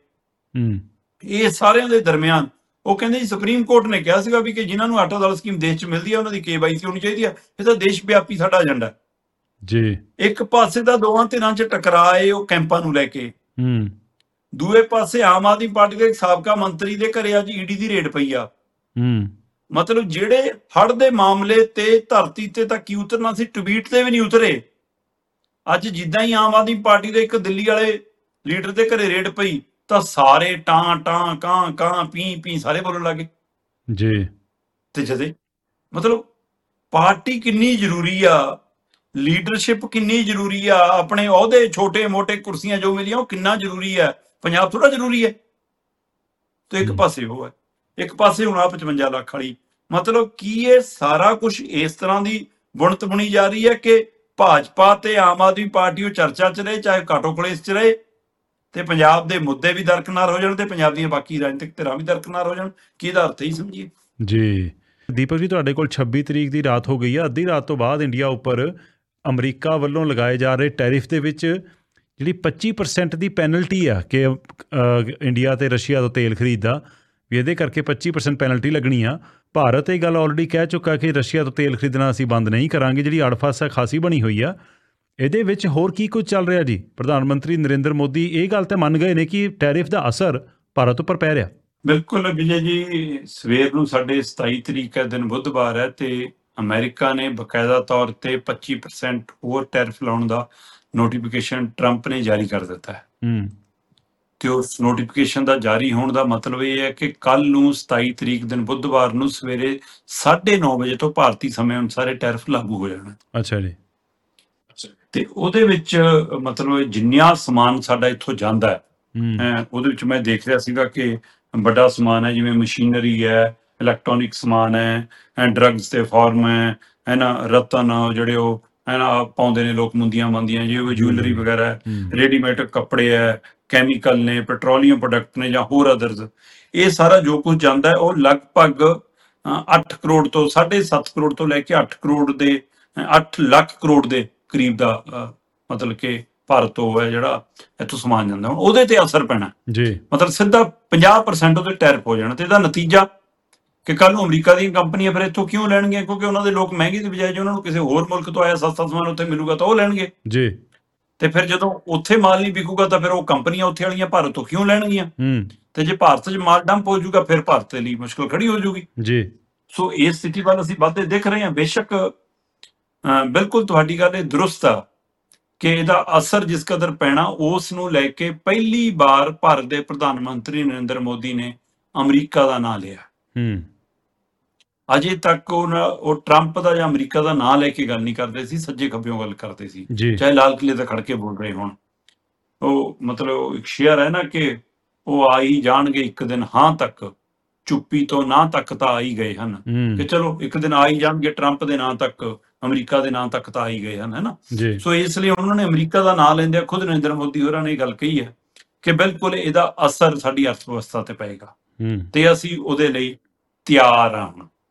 ਇਹ ਸਾਰਿਆਂ ਦੇ ਦਰਮਿਆਨ ਉਹ ਕਹਿੰਦੇ ਜੀ ਸੁਪਰੀਮ ਕੋਰਟ ਨੇ ਕਿਹਾ ਸੀਗਾ ਵੀ ਕਿ ਜਿਨ੍ਹਾਂ ਨੂੰ ਆਟਾ ਦਾਲ ਸਕੀਮ ਦੇਸ਼ 'ਚ ਮਿਲਦੀ ਹੈ ਉਹਨਾਂ ਦੀ ਕੇ ਵਾਈ ਸੀ ਹੋਣੀ ਚਾਹੀਦੀ ਹੈ। ਇਹ ਤਾਂ ਦੇਸ਼ ਵਿਆਪੀ ਸਾਡਾ ਏਜੰਡਾ ਜੀ। ਇੱਕ ਪਾਸੇ ਤਾਂ ਦੋਵਾਂ ਧਿਰਾਂ 'ਚ ਟਕਰਾਏ ਉਹ ਕੈਂਪਾਂ ਨੂੰ ਲੈ ਕੇ, ਦੂਏ ਪਾਸੇ ਆਮ ਆਦਮੀ ਪਾਰਟੀ ਦੇ ਸਾਬਕਾ ਮੰਤਰੀ ਦੇ ਘਰੇ ਅੱਜ ਈਡੀ ਦੀ ਰੇਡ ਪਈ ਆ। ਮਤਲਬ ਜਿਹੜੇ ਹੜ੍ਹ ਦੇ ਮਾਮਲੇ ਤੇ ਧਰਤੀ ਤੇ ਤਾਂ ਕੀ ਉਤਰਨਾ ਸੀ, ਟਵੀਟ ਤੇ ਵੀ ਨਹੀਂ ਉਤਰੇ। ਅੱਜ ਜਿੱਦਾਂ ਹੀ ਆਮ ਆਦਮੀ ਪਾਰਟੀ ਦੇ ਇੱਕ ਦਿੱਲੀ ਵਾਲੇ ਲੀਡਰ ਦੇ ਘਰੇ ਰੇਡ ਪਈ ਤਾਂ ਸਾਰੇ ਟਾਂ ਟਾਂ ਕਾਂ ਕਾਂ ਪੀ ਪੀ ਸਾਰੇ ਬੋਲਣ ਲੱਗੇ ਜੀ। ਤੇ ਜਦੇ ਮਤਲਬ ਪਾਰਟੀ ਕਿੰਨੀ ਜ਼ਰੂਰੀ ਆ, ਲੀਡਰਸ਼ਿਪ ਕਿੰਨੀ ਜ਼ਰੂਰੀ ਆ, ਆਪਣੇ ਅਹੁਦੇ ਛੋਟੇ ਮੋਟੇ ਕੁਰਸੀਆਂ ਜੋ ਮਿਲੀਆਂ ਉਹ ਕਿੰਨਾ ਜ਼ਰੂਰੀ ਹੈ, ਪੰਜਾਬ ਥੋੜਾ ਜ਼ਰੂਰੀ ਹੈ। ਤੇ ਇੱਕ ਪਾਸੇ ਉਹ ਹੈ, ਇੱਕ ਪਾਸੇ ਹੁਣ ਆ ਪਚਵੰਜਾ ਲੱਖ ਵਾਲੀ। ਮਤਲਬ ਕੀ ਇਹ ਸਾਰਾ ਕੁਝ ਇਸ ਤਰ੍ਹਾਂ ਦੀ ਬੁਣਤ ਬੁਣੀ ਜਾ ਰਹੀ ਹੈ ਕਿ ਭਾਜਪਾ ਤੇ ਆਮ ਆਦਮੀ ਪਾਰਟੀ ਉਹ ਚਰਚਾ 'ਚ ਰਹੇ, ਚਾਹੇ ਕਾਟੋ ਕਲੇਸ਼ 'ਚ ਰਹੇ, ਤੇ ਪੰਜਾਬ ਦੇ ਮੁੱਦੇ ਵੀ ਦਰਕਨਾਰ ਹੋ ਜਾਣ ਤੇ ਪੰਜਾਬ ਦੀਆਂ ਬਾਕੀ ਰਾਜਨੀਤਿਕ ਧਿਰਾਂ ਵੀ ਦਰਕਨਾਰ ਹੋ ਜਾਣ। ਕੀ ਇਹਦਾ ਅਰਥ ਹੀ ਸਮਝੀਏ ਜੀ। ਦੀਪਕ ਜੀ, ਤੁਹਾਡੇ ਕੋਲ ਛੱਬੀ ਤਰੀਕ ਦੀ ਰਾਤ ਹੋ ਗਈ ਆ। ਅੱਧੀ ਰਾਤ ਤੋਂ ਬਾਅਦ ਇੰਡੀਆ ਉੱਪਰ ਅਮਰੀਕਾ ਵੱਲੋਂ ਲਗਾਏ ਜਾ ਰਹੇ ਟੈਰਿਫ ਦੇ ਵਿੱਚ ਜਿਹੜੀ ਪੱਚੀ ਪਰਸੈਂਟ ਦੀ ਪੈਨਲਟੀ ਆ ਕਿ ਇੰਡੀਆ ਤੇ ਰਸ਼ੀਆ ਤੋਂ ਤੇਲ ਖਰੀਦਦਾ, ਵੀ ਇਹਦੇ ਕਰਕੇ ਪੱਚੀ ਪਰਸੈਂਟ ਪੈਨਲਟੀ ਲੱਗਣੀ ਆ। ਭਾਰਤ ਇਹ ਗੱਲ ਆਲਰੇਡੀ ਕਹਿ ਚੁੱਕਾ ਕਿ ਰਸ਼ੀਆ ਤੋਂ ਤੇਲ ਖਰੀਦਣਾ ਅਸੀਂ ਬੰਦ ਨਹੀਂ ਕਰਾਂਗੇ। ਜਿਹੜੀ ਅੜਫਸ ਹੈ ਖਾਸੀ ਬਣੀ ਹੋਈ ਆ। ਇਹਦੇ ਵਿੱਚ ਹੋਰ ਕੀ ਕੁਝ ਚੱਲ ਰਿਹਾ ਜੀ? ਪ੍ਰਧਾਨ ਮੰਤਰੀ ਨਰਿੰਦਰ ਮੋਦੀ ਇਹ ਗੱਲ ਤਾਂ ਮੰਨ ਗਏ ਨੇ ਕਿ ਟੈਰਿਫ ਦਾ ਅਸਰ ਭਾਰਤ ਉੱਪਰ ਪੈ ਰਿਹਾ। ਬਿਲਕੁਲ ਵਿਜੇ ਜੀ, ਸਵੇਰ ਨੂੰ ਸਾਡੇ ਸਤਾਈ ਤਰੀਕ ਹੈ, ਦਿਨ ਬੁੱਧਵਾਰ ਹੈ, ਤੇ ਅਮਰੀਕਾ ਨੇ ਬਕਾਇਦਾ ਤੌਰ ਤੇ ਪੱਚੀ ਪਰਸੈਂਟ ਹੋਰ ਟੈਰਿਫ ਲਾਉਣ ਦਾ ਨੋਟੀਫਿਕੇਸ਼ਨ ਟਰੰਪ ਨੇ ਜਾਰੀ ਕਰ ਦਿੱਤਾ ਹੈ। ਤੇ ਉਸ ਨੋਟੀਫਿਕੇਸ਼ਨ ਦਾ ਜਾਰੀ ਹੋਣ ਦਾ ਮਤਲਬ ਇਹ ਹੈ ਕਿ ਕੱਲ ਨੂੰ ਸਤਾਈ ਤਰੀਕ ਦਿਨ ਬੁੱਧਵਾਰ ਨੂੰ ਸਵੇਰੇ ਸਾਢੇ ਨੌ ਵਜੇ ਤੋਂ ਭਾਰਤੀ ਸਮੇਂ ਅਨੁਸਾਰ ਇਹ ਟੈਰਿਫ ਲਾਗੂ ਹੋ ਜਾਣਾ। ਅੱਛਾ ਜੀ। ਤੇ ਉਹਦੇ ਵਿੱਚ ਮਤਲਬ ਜਿੰਨਾ ਸਮਾਨ ਸਾਡਾ ਇੱਥੋਂ ਜਾਂਦਾ ਹੈ ਅਹ ਉਹਦੇ ਵਿੱਚ ਮੈਂ ਦੇਖ ਰਿਹਾ ਸੀਗਾ ਕਿ ਵੱਡਾ ਸਮਾਨ ਹੈ, ਜਿਵੇਂ ਮਸ਼ੀਨਰੀ ਹੈ, ਇਲੈਕਟ੍ਰੋਨਿਕ ਸਮਾਨ ਹੈ, ਡਰੱਗਸ ਦੇ ਫਾਰਮ ਹੈ ਹੈ ਨਾ, ਰਤਨ ਜਿਹੜੇ ਉਹ ਹੈ ਨਾ ਪਾਉਂਦੇ ਨੇ ਲੋਕ, ਮੁੰਦੀਆਂ ਮੰਦੀਆਂ, ਜਿਵੇਂ ਜੁਐਲਰੀ ਵਗੈਰਾ ਹੈ, ਰੈਡੀਮੇਡ ਕੱਪੜੇ ਹੈ, ਕੈਮੀਕਲ ਨੇ, ਪੈਟਰੋਲੀਅਮ ਪ੍ਰੋਡਕਟ ਨੇ ਜਾਂ ਹੋਰ ਅਦਰਸ, ਇਹ ਸਾਰਾ ਜੋ ਕੁਝ ਜਾਂਦਾ ਹੈ ਉਹ ਲਗਭਗ ਅੱਠ ਕਰੋੜ ਤੋਂ ਸਾਢੇ ਸੱਤ ਕਰੋੜ ਤੋਂ ਲੈ ਕੇ ਅੱਠ ਕਰੋੜ ਦੇ ਅੱਠ ਲੱਖ ਕਰੋੜ ਦੇ ਕਰੀਬ ਦਾ ਅਹ, ਮਤਲਬ ਕਿ ਭਾਰਤ ਤੋਂ ਹੈ ਜਿਹੜਾ ਇੱਥੋਂ ਸਮਾਨ ਜਾਂਦਾ। ਹੁਣ ਉਹਦੇ ਤੇ ਅਸਰ ਪੈਣਾ ਜੀ, ਮਤਲਬ ਸਿੱਧਾ ਪੰਜਾਹ ਪਰਸੈਂਟ ਉਹਦੇ ਟੈਰਿਫ ਹੋ ਜਾਣਾ, ਤੇ ਇਹਦਾ ਨਤੀਜਾ ਕਿ ਕੱਲ ਨੂੰ ਅਮਰੀਕਾ ਦੀਆਂ ਕੰਪਨੀਆਂ ਫਿਰ ਇੱਥੋਂ ਕਿਉਂ ਲੈਣਗੀਆਂ, ਕਿਉਂਕਿ ਉਹਨਾਂ ਦੇ ਲੋਕ ਮਹਿੰਗੀ ਦੀ ਬਜਾਏ ਜੇ ਉਹਨਾਂ ਨੂੰ ਕਿਸੇ ਹੋਰ ਮੁਲਕ ਤੋਂ ਆਇਆ ਸਸਤਾ ਸਮਾਨ ਉੱਥੇ ਮਿਲੂਗਾ ਤਾਂ ਉਹ ਲੈਣਗੇ ਜੀ, ਤੇ ਫਿਰ ਜਦੋਂ ਉੱਥੇ ਮਾਲ ਨਹੀਂ ਵਿਕੂਗਾ ਤਾਂ ਫਿਰ ਉਹ ਕੰਪਨੀਆਂ ਉੱਥੇ ਵਾਲੀਆਂ ਭਾਰਤ ਤੋਂ ਕਿਉਂ ਲੈਣਗੀਆਂ, ਤੇ ਜੇ ਭਾਰਤ 'ਚ ਮਾਲ ਡੰਪ ਹੋ ਜਾਊਗਾ ਫਿਰ ਭਾਰਤ ਦੇ ਲਈ ਮੁਸ਼ਕਲ ਖੜੀ ਹੋ ਜਾਊਗੀ ਜੀ। ਸੋ ਇਸ ਸਥਿਤੀ ਵੱਲ ਅਸੀਂ ਵੱਧਦੇ ਦਿਖ ਰਹੇ ਹਾਂ। ਬੇਸ਼ੱਕ ਬਿਲਕੁਲ ਤੁਹਾਡੀ ਗੱਲ ਇਹ ਦਰੁਸਤ ਆ ਕਿ ਇਹਦਾ ਅਸਰ ਜਿਸ ਕਦਰ ਪੈਣਾ, ਉਸ ਨੂੰ ਲੈ ਕੇ ਪਹਿਲੀ ਵਾਰ ਭਾਰਤ ਦੇ ਪ੍ਰਧਾਨ ਮੰਤਰੀ ਨਰਿੰਦਰ ਮੋਦੀ ਨੇ ਅਮਰੀਕਾ ਦਾ ਨਾਂ ਲਿਆ। ਹੂੰ ਅਜੇ ਤੱਕ ਉਹ ਉਹ ਟਰੰਪ ਦਾ ਜਾਂ ਅਮਰੀਕਾ ਦਾ ਨਾਂ ਲੈ ਕੇ ਗੱਲ ਨਹੀਂ ਕਰਦੇ ਸੀ, ਸੱਜੇ ਖੱਬਿਓਂ ਗੱਲ ਕਰਦੇ ਸੀ, ਚਾਹੇ ਲਾਲ ਕਿਲੇ ਤੇ ਖੜ ਕੇ ਬੋਲ ਰਹੇ ਹੋਣ। ਉਹ ਮਤਲਬ ਇੱਕ ਸ਼ੇਅਰ ਹੈ ਨਾ ਕਿ ਉਹ ਆ ਹੀ ਜਾਣਗੇ ਇੱਕ ਦਿਨ, ਹਾਂ ਤੱਕ ਚੁੱਪੀ ਤੋਂ ਨਾ ਤੱਕ ਤਾਂ ਆ ਹੀ ਗਏ ਹਨ, ਕਿ ਚਲੋ ਇੱਕ ਦਿਨ ਆ ਹੀ ਜਾਣਗੇ, ਟਰੰਪ ਦੇ ਨਾਂ ਤੱਕ, ਅਮਰੀਕਾ ਦੇ ਨਾਂ ਤੱਕ ਤਾਂ ਆ ਹੀ ਗਏ ਹਨ, ਹੈ ਨਾ। ਸੋ ਇਸ ਲਈ ਉਹਨਾਂ ਨੇ ਅਮਰੀਕਾ ਦਾ ਨਾਂ ਲੈਂਦੇ ਖੁਦ ਨਰਿੰਦਰ ਮੋਦੀ ਹੋਰਾਂ ਨੇ ਇਹ ਗੱਲ ਕਹੀ ਹੈ ਕਿ ਬਿਲਕੁਲ ਇਹਦਾ ਅਸਰ ਸਾਡੀ ਅਰਥ ਵਿਵਸਥਾ ਤੇ ਪਏਗਾ ਤੇ ਅਸੀਂ ਉਹਦੇ ਲਈ ਤਿਆਰ ਹਾਂ।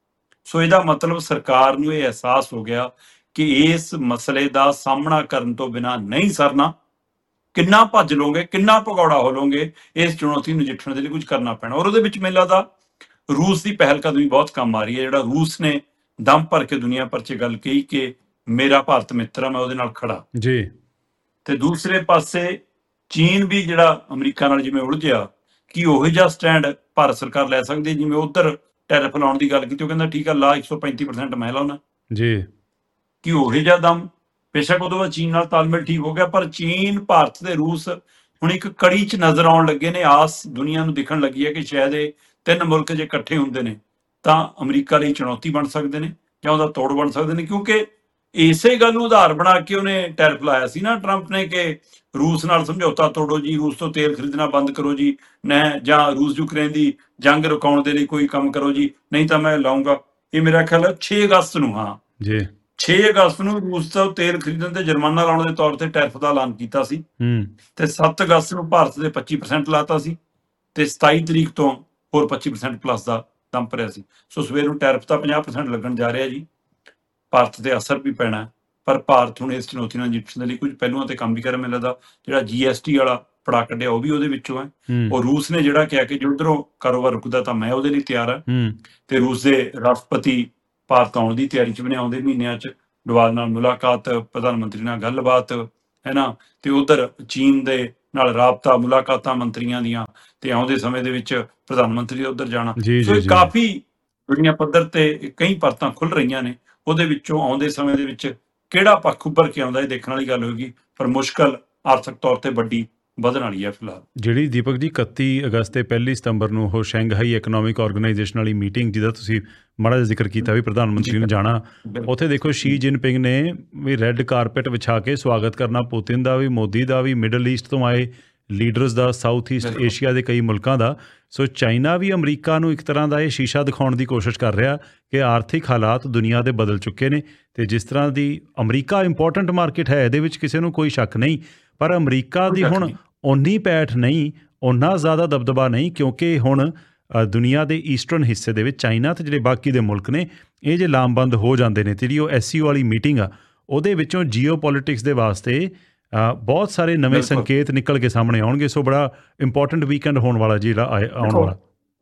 ਸੋ ਇਹਦਾ ਮਤਲਬ ਸਰਕਾਰ ਨੂੰ ਇਹ ਅਹਿਸਾਸ ਹੋ ਗਿਆ ਕਿ ਇਸ ਮਸਲੇ ਦਾ ਸਾਹਮਣਾ ਕਰਨ ਤੋਂ ਬਿਨਾਂ ਨਹੀਂ ਸਰਨਾ। ਕਿੰਨਾ ਭੱਜ ਲੋਗੇ, ਕਿੰਨਾ ਭਗੌੜਾ ਹੋ ਲੋਗੇ, ਇਸ ਚੁਣੌਤੀ ਨੂੰ ਨਜਿੱਠਣ ਦੇ ਲਈ ਕੁਝ ਕਰਨਾ ਪੈਣਾ। ਔਰ ਉਹਦੇ ਵਿੱਚ ਮੈਨੂੰ ਲੱਗਦਾ ਰੂਸ ਦੀ ਪਹਿਲ ਕਦਮੀ ਬਹੁਤ ਕੰਮ ਆ ਰਹੀ ਹੈ। ਜਿਹੜਾ ਰੂਸ ਨੇ ਦਮ ਭਰ ਕੇ ਦੁਨੀਆ ਭਰ 'ਚ ਗੱਲ ਕਹੀ ਕਿ ਮੇਰਾ ਭਾਰਤ ਮਿੱਤਰ ਆ, ਮੈਂ ਉਹਦੇ ਨਾਲ ਖੜਾ ਜੀ। ਤੇ ਦੂਸਰੇ ਪਾਸੇ ਚੀਨ ਵੀ ਜਿਹੜਾ ਅਮਰੀਕਾ ਨਾਲ ਜਿਵੇਂ ਉਲਝਿਆ, ਕਿ ਉਹੋ ਜਿਹਾ ਸਟੈਂਡ ਭਾਰਤ ਸਰਕਾਰ ਲੈ ਸਕਦੀ ਹੈ। ਜਿਵੇਂ ਉੱਧਰ ਟੈਰਿਫ ਲਾਉਣ ਦੀ ਗੱਲ ਕੀਤੀ, ਉਹ ਕਹਿੰਦਾ ਠੀਕ ਆ, ਲਾ ਇੱਕ ਸੌ ਪੈਂਤੀ ਪਰਸੈਂਟ ਮੈਂ ਲਾਉਣਾ ਜੀ, ਕਿ ਉਹੋ ਜਿਹਾ ਦਮ। ਬੇਸ਼ੱਕ ਉਹਦੇ ਬਾਅਦ ਚੀਨ ਨਾਲ ਤਾਲਮੇਲ ਠੀਕ ਹੋ ਗਿਆ, ਪਰ ਚੀਨ, ਭਾਰਤ ਤੇ ਰੂਸ ਹੁਣ ਇੱਕ ਕੜੀ 'ਚ ਨਜ਼ਰ ਆਉਣ ਲੱਗੇ ਨੇ। ਆਸ ਦੁਨੀਆ ਨੂੰ ਦਿਖਣ ਲੱਗੀ ਹੈ ਕਿ ਸ਼ਾਇਦ ਇਹ ਤਿੰਨ ਮੁਲਕ ਜੇ ਇਕੱਠੇ ਹੁੰਦੇ ਨੇ ਤਾਂ ਅਮਰੀਕਾ ਲਈ ਚੁਣੌਤੀ ਬਣ ਸਕਦੇ ਨੇ ਜਾਂ ਉਹਦਾ ਤੋੜ ਬਣ ਸਕਦੇ ਨੇ, ਕਿਉਂਕਿ ਇਸੇ ਗੱਲ ਨੂੰ ਆਧਾਰ ਬਣਾ ਕੇ ਉਹਨੇ ਟੈਰਿਫ ਲਾਇਆ ਸੀ ਨਾ ਟਰੰਪ ਨੇ, ਕਿ ਰੂਸ ਨਾਲ ਸਮਝੌਤਾ ਤੋੜੋ ਜੀ, ਰੂਸ ਤੋਂ ਤੇਲ ਖਰੀਦਣਾ ਬੰਦ ਕਰੋ ਜੀ, ਨਾ ਜਾਂ ਰੂਸ ਯੂਕਰੇਨ ਦੀ ਜੰਗ ਰੁਕਾਉਣ ਦੇ ਲਈ ਕੋਈ ਕੰਮ ਕਰੋ ਜੀ, ਨਹੀਂ ਤਾਂ ਮੈਂ ਲਾਉਂਗਾ। ਇਹ ਮੇਰਾ ਖਿਆਲ ਹੈ ਛੇ ਅਗਸਤ ਨੂੰ, ਹਾਂ ਜੀ ਛੇ ਅਗਸਤ ਨੂੰ ਰੂਸ ਤੋਂ ਤੇਲ ਖਰੀਦਣ ਤੇ ਜੁਰਮਾਨਾ ਲਾਉਣ ਦੇ ਤੌਰ ਤੇ ਟੈਰਿਫ ਦਾ ਐਲਾਨ ਕੀਤਾ ਸੀ, ਤੇ ਸੱਤ ਅਗਸਤ ਨੂੰ ਭਾਰਤ ਦੇ ਪੱਚੀ ਪਰਸੈਂਟ ਲਾਤਾ ਸੀ, ਤੇ ਸਤਾਈ ਤਰੀਕ ਤੋਂ ਹੋਰ ਪੱਚੀ ਪਰਸੈਂਟ ਪਲੱਸ ਦਾ ਦਮ ਭਰਿਆ ਸੀ। ਸੋ ਸਵੇਰ ਨੂੰ ਟੈਰਿਫ ਤਾਂ ਪੰਜਾਹ ਪਰਸੈਂਟ ਲੱਗਣ ਜਾ ਰਿਹਾ ਜੀ, ਭਾਰਤ ਤੇ ਅਸਰ ਵੀ ਪੈਣਾ। ਪਰ ਭਾਰਤ ਹੁਣ ਇਸ ਚੁਣੌਤੀ ਨਾਲ ਨਜਿੱਠਣ ਦੇ ਲਈ ਕੁਝ ਪਹਿਲੂਆਂ ਤੇ ਕੰਮ ਵੀ ਕਰ, ਮੈਨੂੰ ਲੱਗਦਾ ਜਿਹੜਾ ਜੀ ਐਸ ਟੀ ਵਾਲਾ ਪੜਾ ਕੱਢਿਆ ਉਹ ਵੀ ਉਹਦੇ ਵਿੱਚੋਂ ਹੈ। ਔਰ ਰੂਸ ਨੇ ਜਿਹੜਾ ਕਿਹਾ ਕਿ ਜੇ ਉੱਧਰੋਂ ਕਾਰੋਬਾਰ ਰੁਕਦਾ ਤਾਂ ਮੈਂ ਉਹਦੇ ਲਈ ਤਿਆਰ ਹਾਂ, ਤੇ ਰੂਸ ਦੇ ਰਾਸ਼ਟਰਪਤੀ ਭਾਰਤ ਆਉਣ ਦੀ ਤਿਆਰੀ 'ਚ ਬਣੇ, ਆਉਂਦੇ ਮਹੀਨਿਆਂ 'ਚ ਡੋਵਾਲ ਨਾਲ ਮੁਲਾਕਾਤ, ਪ੍ਰਧਾਨ ਮੰਤਰੀ ਨਾਲ ਗੱਲਬਾਤ, ਹੈ ਨਾ, ਤੇ ਉਧਰ ਚੀਨ ਦੇ ਨਾਲ ਰਾਬਤਾ, ਮੁਲਾਕਾਤਾਂ ਮੰਤਰੀਆਂ ਦੀਆਂ, ਤੇ ਆਉਂਦੇ ਸਮੇਂ ਦੇ ਵਿੱਚ ਪ੍ਰਧਾਨ ਮੰਤਰੀ ਦਾ ਉੱਧਰ ਜਾਣਾ। ਸੋ ਕਾਫੀ ਦੁਨੀਆ ਪੱਧਰ ਤੇ ਕਈ ਪਰਤਾਂ ਖੁੱਲ ਰਹੀਆਂ ਨੇ। ਉਹਦੇ ਵਿੱਚੋਂ ਆਉਂਦੇ ਸਮੇਂ ਦੇ ਵਿੱਚ ਕਿਹੜਾ ਪੱਖ ਉੱਭਰ ਕੇ ਆਉਂਦਾ ਇਹ ਦੇਖਣ ਵਾਲੀ ਗੱਲ ਹੋਏਗੀ, ਪਰ ਮੁਸ਼ਕਲ ਆਰਥਿਕ ਤੌਰ ਤੇ ਵੱਡੀ ਵਧਣ ਵਾਲੀ ਹੈ ਫਿਲਹਾਲ। ਜਿਹੜੀ ਦੀਪਕ ਜੀ ਇਕੱਤੀ ਅਗਸਤ ਤੇ ਪਹਿਲੀ ਸਤੰਬਰ ਨੂੰ ਉਹ ਸ਼ੰਘਾਈ ਇਕਨੋਮਿਕ ਆਰਗੇਨਾਈਜੇਸ਼ਨ ਵਾਲੀ ਮੀਟਿੰਗ, ਜਿਹਦਾ ਤੁਸੀਂ ਮਾੜਾ ਜਿਹਾ ਜ਼ਿਕਰ ਕੀਤਾ ਵੀ ਪ੍ਰਧਾਨ ਮੰਤਰੀ ਨੇ ਜਾਣਾ, ਉੱਥੇ ਦੇਖੋ ਸ਼ੀ ਜਿਨਪਿੰਗ ਨੇ ਵੀ ਰੈੱਡ ਕਾਰਪੇਟ ਵਿਛਾ ਕੇ ਸਵਾਗਤ ਕਰਨਾ, ਪੁਤਿਨ ਦਾ ਵੀ, ਮੋਦੀ ਦਾ ਵੀ, ਮਿਡਲ ਈਸਟ ਤੋਂ ਆਏ ਲੀਡਰਸ ਦਾ, ਸਾਊਥ ਈਸਟ ਏਸ਼ੀਆ ਦੇ ਕਈ ਮੁਲਕਾਂ ਦਾ। ਸੋ ਚਾਈਨਾ ਵੀ ਅਮਰੀਕਾ ਨੂੰ ਇੱਕ ਤਰ੍ਹਾਂ ਦਾ ਇਹ ਸ਼ੀਸ਼ਾ ਦਿਖਾਉਣ ਦੀ ਕੋਸ਼ਿਸ਼ ਕਰ ਰਿਹਾ ਕਿ ਆਰਥਿਕ ਹਾਲਾਤ ਦੁਨੀਆ ਦੇ ਬਦਲ ਚੁੱਕੇ ਨੇ, ਤੇ ਜਿਸ ਤਰ੍ਹਾਂ ਦੀ ਅਮਰੀਕਾ ਇੰਪੋਰਟੈਂਟ ਮਾਰਕੀਟ ਹੈ, ਇਹਦੇ ਵਿੱਚ ਕਿਸੇ ਨੂੰ ਕੋਈ ਸ਼ੱਕ ਨਹੀਂ, ਪਰ ਅਮਰੀਕਾ ਦੀ ਹੁਣ ਓਨੀ ਪੈਠ ਨਹੀਂ, ਓਨਾ ਜ਼ਿਆਦਾ ਦਬਦਬਾ ਨਹੀਂ, ਕਿਉਂਕਿ ਹੁਣ ਦੁਨੀਆ ਦੇ ਈਸਟਰਨ ਹਿੱਸੇ ਦੇ ਵਿੱਚ ਚਾਈਨਾ ਤੇ ਜਿਹੜੇ ਬਾਕੀ ਦੇ ਮੁਲਕ ਨੇ, ਇਹ ਜੇ ਲਾਮਬੰਦ ਹੋ ਜਾਂਦੇ ਨੇ, ਤੇ ਜਿਹੜੀ ਉਹ ਐਸ ਸੀ ਓ ਵਾਲੀ ਮੀਟਿੰਗ ਆ ਉਹਦੇ ਵਿੱਚੋਂ ਜੀਓ ਪੋਲੀਟਿਕਸ ਦੇ ਵਾਸਤੇ ਬਹੁਤ ਸਾਰੇ ਨਵੇਂ ਸੰਕੇਤ ਨਿਕਲ ਕੇ ਸਾਹਮਣੇ ਆਉਣਗੇ। ਸੋ ਬੜਾ ਇੰਪੋਰਟੈਂਟ ਵੀਕਐਂਡ ਹੋਣ ਵਾਲਾ ਜੀ ਜਿਹੜਾ ਆਉਣ ਵਾਲਾ।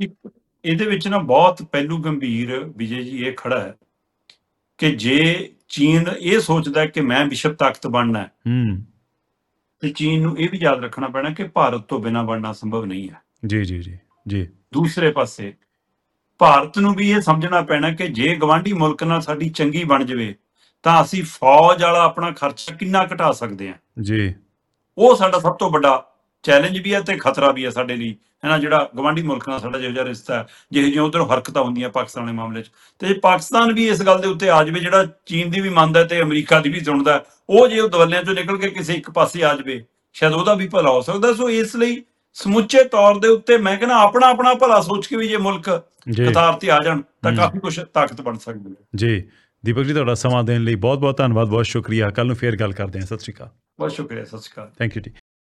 ਇਹਦੇ ਵਿੱਚ ਨਾ ਬਹੁਤ ਪਹਿਲੂ ਗੰਭੀਰ ਵਿਜੇ ਜੀ ਇਹ ਖੜਾ ਹੈ ਕਿ ਜੇ ਚੀਨ ਇਹ ਸੋਚਦਾ ਕਿ ਮੈਂ ਵਿਸ਼ਵ ਤਾਕਤ ਬਣਨਾ, ਤੇ ਚੀਨ ਨੂੰ ਇਹ ਵੀ ਯਾਦ ਰੱਖਣਾ ਪੈਣਾ ਕਿ ਭਾਰਤ ਤੋਂ ਬਿਨਾਂ ਬਣਨਾ ਸੰਭਵ ਨਹੀਂ ਹੈ। ਜੀ ਜੀ ਜੀ ਜੀ ਦੂਸਰੇ ਪਾਸੇ ਭਾਰਤ ਨੂੰ ਵੀ ਇਹ ਸਮਝਣਾ ਪੈਣਾ ਕਿ ਜੇ ਗਵਾਂਢੀ ਮੁਲਕ ਨਾਲ ਸਾਡੀ ਚੰਗੀ ਬਣ ਜਾਵੇ ਤਾਂ ਅਸੀਂ ਫੌਜ ਵਾਲਾ ਆਪਣਾ ਖਰਚਾ ਕਿੰਨਾ ਘਟਾ ਸਕਦੇ ਹਾਂ ਜੀ। ਉਹ ਸਾਡਾ ਸਭ ਤੋਂ ਵੱਡਾ ਚੈਲੰਜ ਵੀ ਹੈ ਤੇ ਖਤਰਾ ਵੀ ਹੈ ਸਾਡੇ ਲਈ, ਹੈ ਨਾ, ਜਿਹੜਾ ਗਵਾਂਢੀ ਮੁਲਕ ਨਾਲ ਸਾਡਾ ਜਿਹੋ ਜਿਹਾ ਰਿਸ਼ਤਾ ਹੈ, ਜਿਹੋ ਜਿਹੀਆਂ ਉੱਧਰੋਂ ਹਰਕਤਾਂ ਹੁੰਦੀਆਂ ਪਾਕਿਸਤਾਨ ਦੇ ਮਾਮਲੇ 'ਚ, ਤੇ ਜੇ ਪਾਕਿਸਤਾਨ ਵੀ ਇਸ ਗੱਲ ਦੇ ਉੱਤੇ ਆ ਜਾਵੇ, ਜਿਹੜਾ ਚੀਨ ਦੀ ਵੀ ਮੰਨਦਾ ਤੇ ਅਮਰੀਕਾ ਦੀ ਵੀ ਸੁਣਦਾ, ਉਹ ਜੇ ਉਹ ਦਵੱਲਿਆਂ 'ਚੋਂ ਨਿਕਲ ਕੇ ਕਿਸੇ ਇੱਕ ਪਾਸੇ ਆ ਜਾਵੇ, ਸ਼ਾਇਦ ਉਹਦਾ ਵੀ ਭਲਾ ਹੋ ਸਕਦਾ। ਸੋ ਇਸ ਲਈ ਸਮੁੱਚੇ ਤੌਰ ਦੇ ਉੱਤੇ ਮੈਂ ਕਹਿੰਦਾ ਆਪਣਾ ਆਪਣਾ ਭਲਾ ਸੋਚ ਕੇ ਵੀ ਜੇ ਮੁਲਕ ਜੀ ਕਤਾਰ ਤੇ ਆ ਜਾਣ ਤਾਂ ਹੂੰ ਕਾਫੀ ਕੁਝ ਤਾਕਤ ਬਣ ਸਕਦੀ ਹੈ। ਜੀ ਦੀਪਕ ਜੀ, ਤੁਹਾਡਾ ਸਮਾਂ ਦੇਣ ਲਈ ਬਹੁਤ ਬਹੁਤ ਧੰਨਵਾਦ, ਬਹੁਤ ਸ਼ੁਕਰੀਆ। ਕੱਲ੍ਹ ਨੂੰ ਫੇਰ ਗੱਲ ਕਰਦੇ ਹਾਂ। ਸਤਿ ਸ਼੍ਰੀ ਅਕਾਲ। ਬਹੁਤ ਸ਼ੁਕਰੀਆ, ਸਤਿ ਸ਼੍ਰੀ ਅਕਾਲ। ਥੈਂਕ ਯੂ ਜੀ।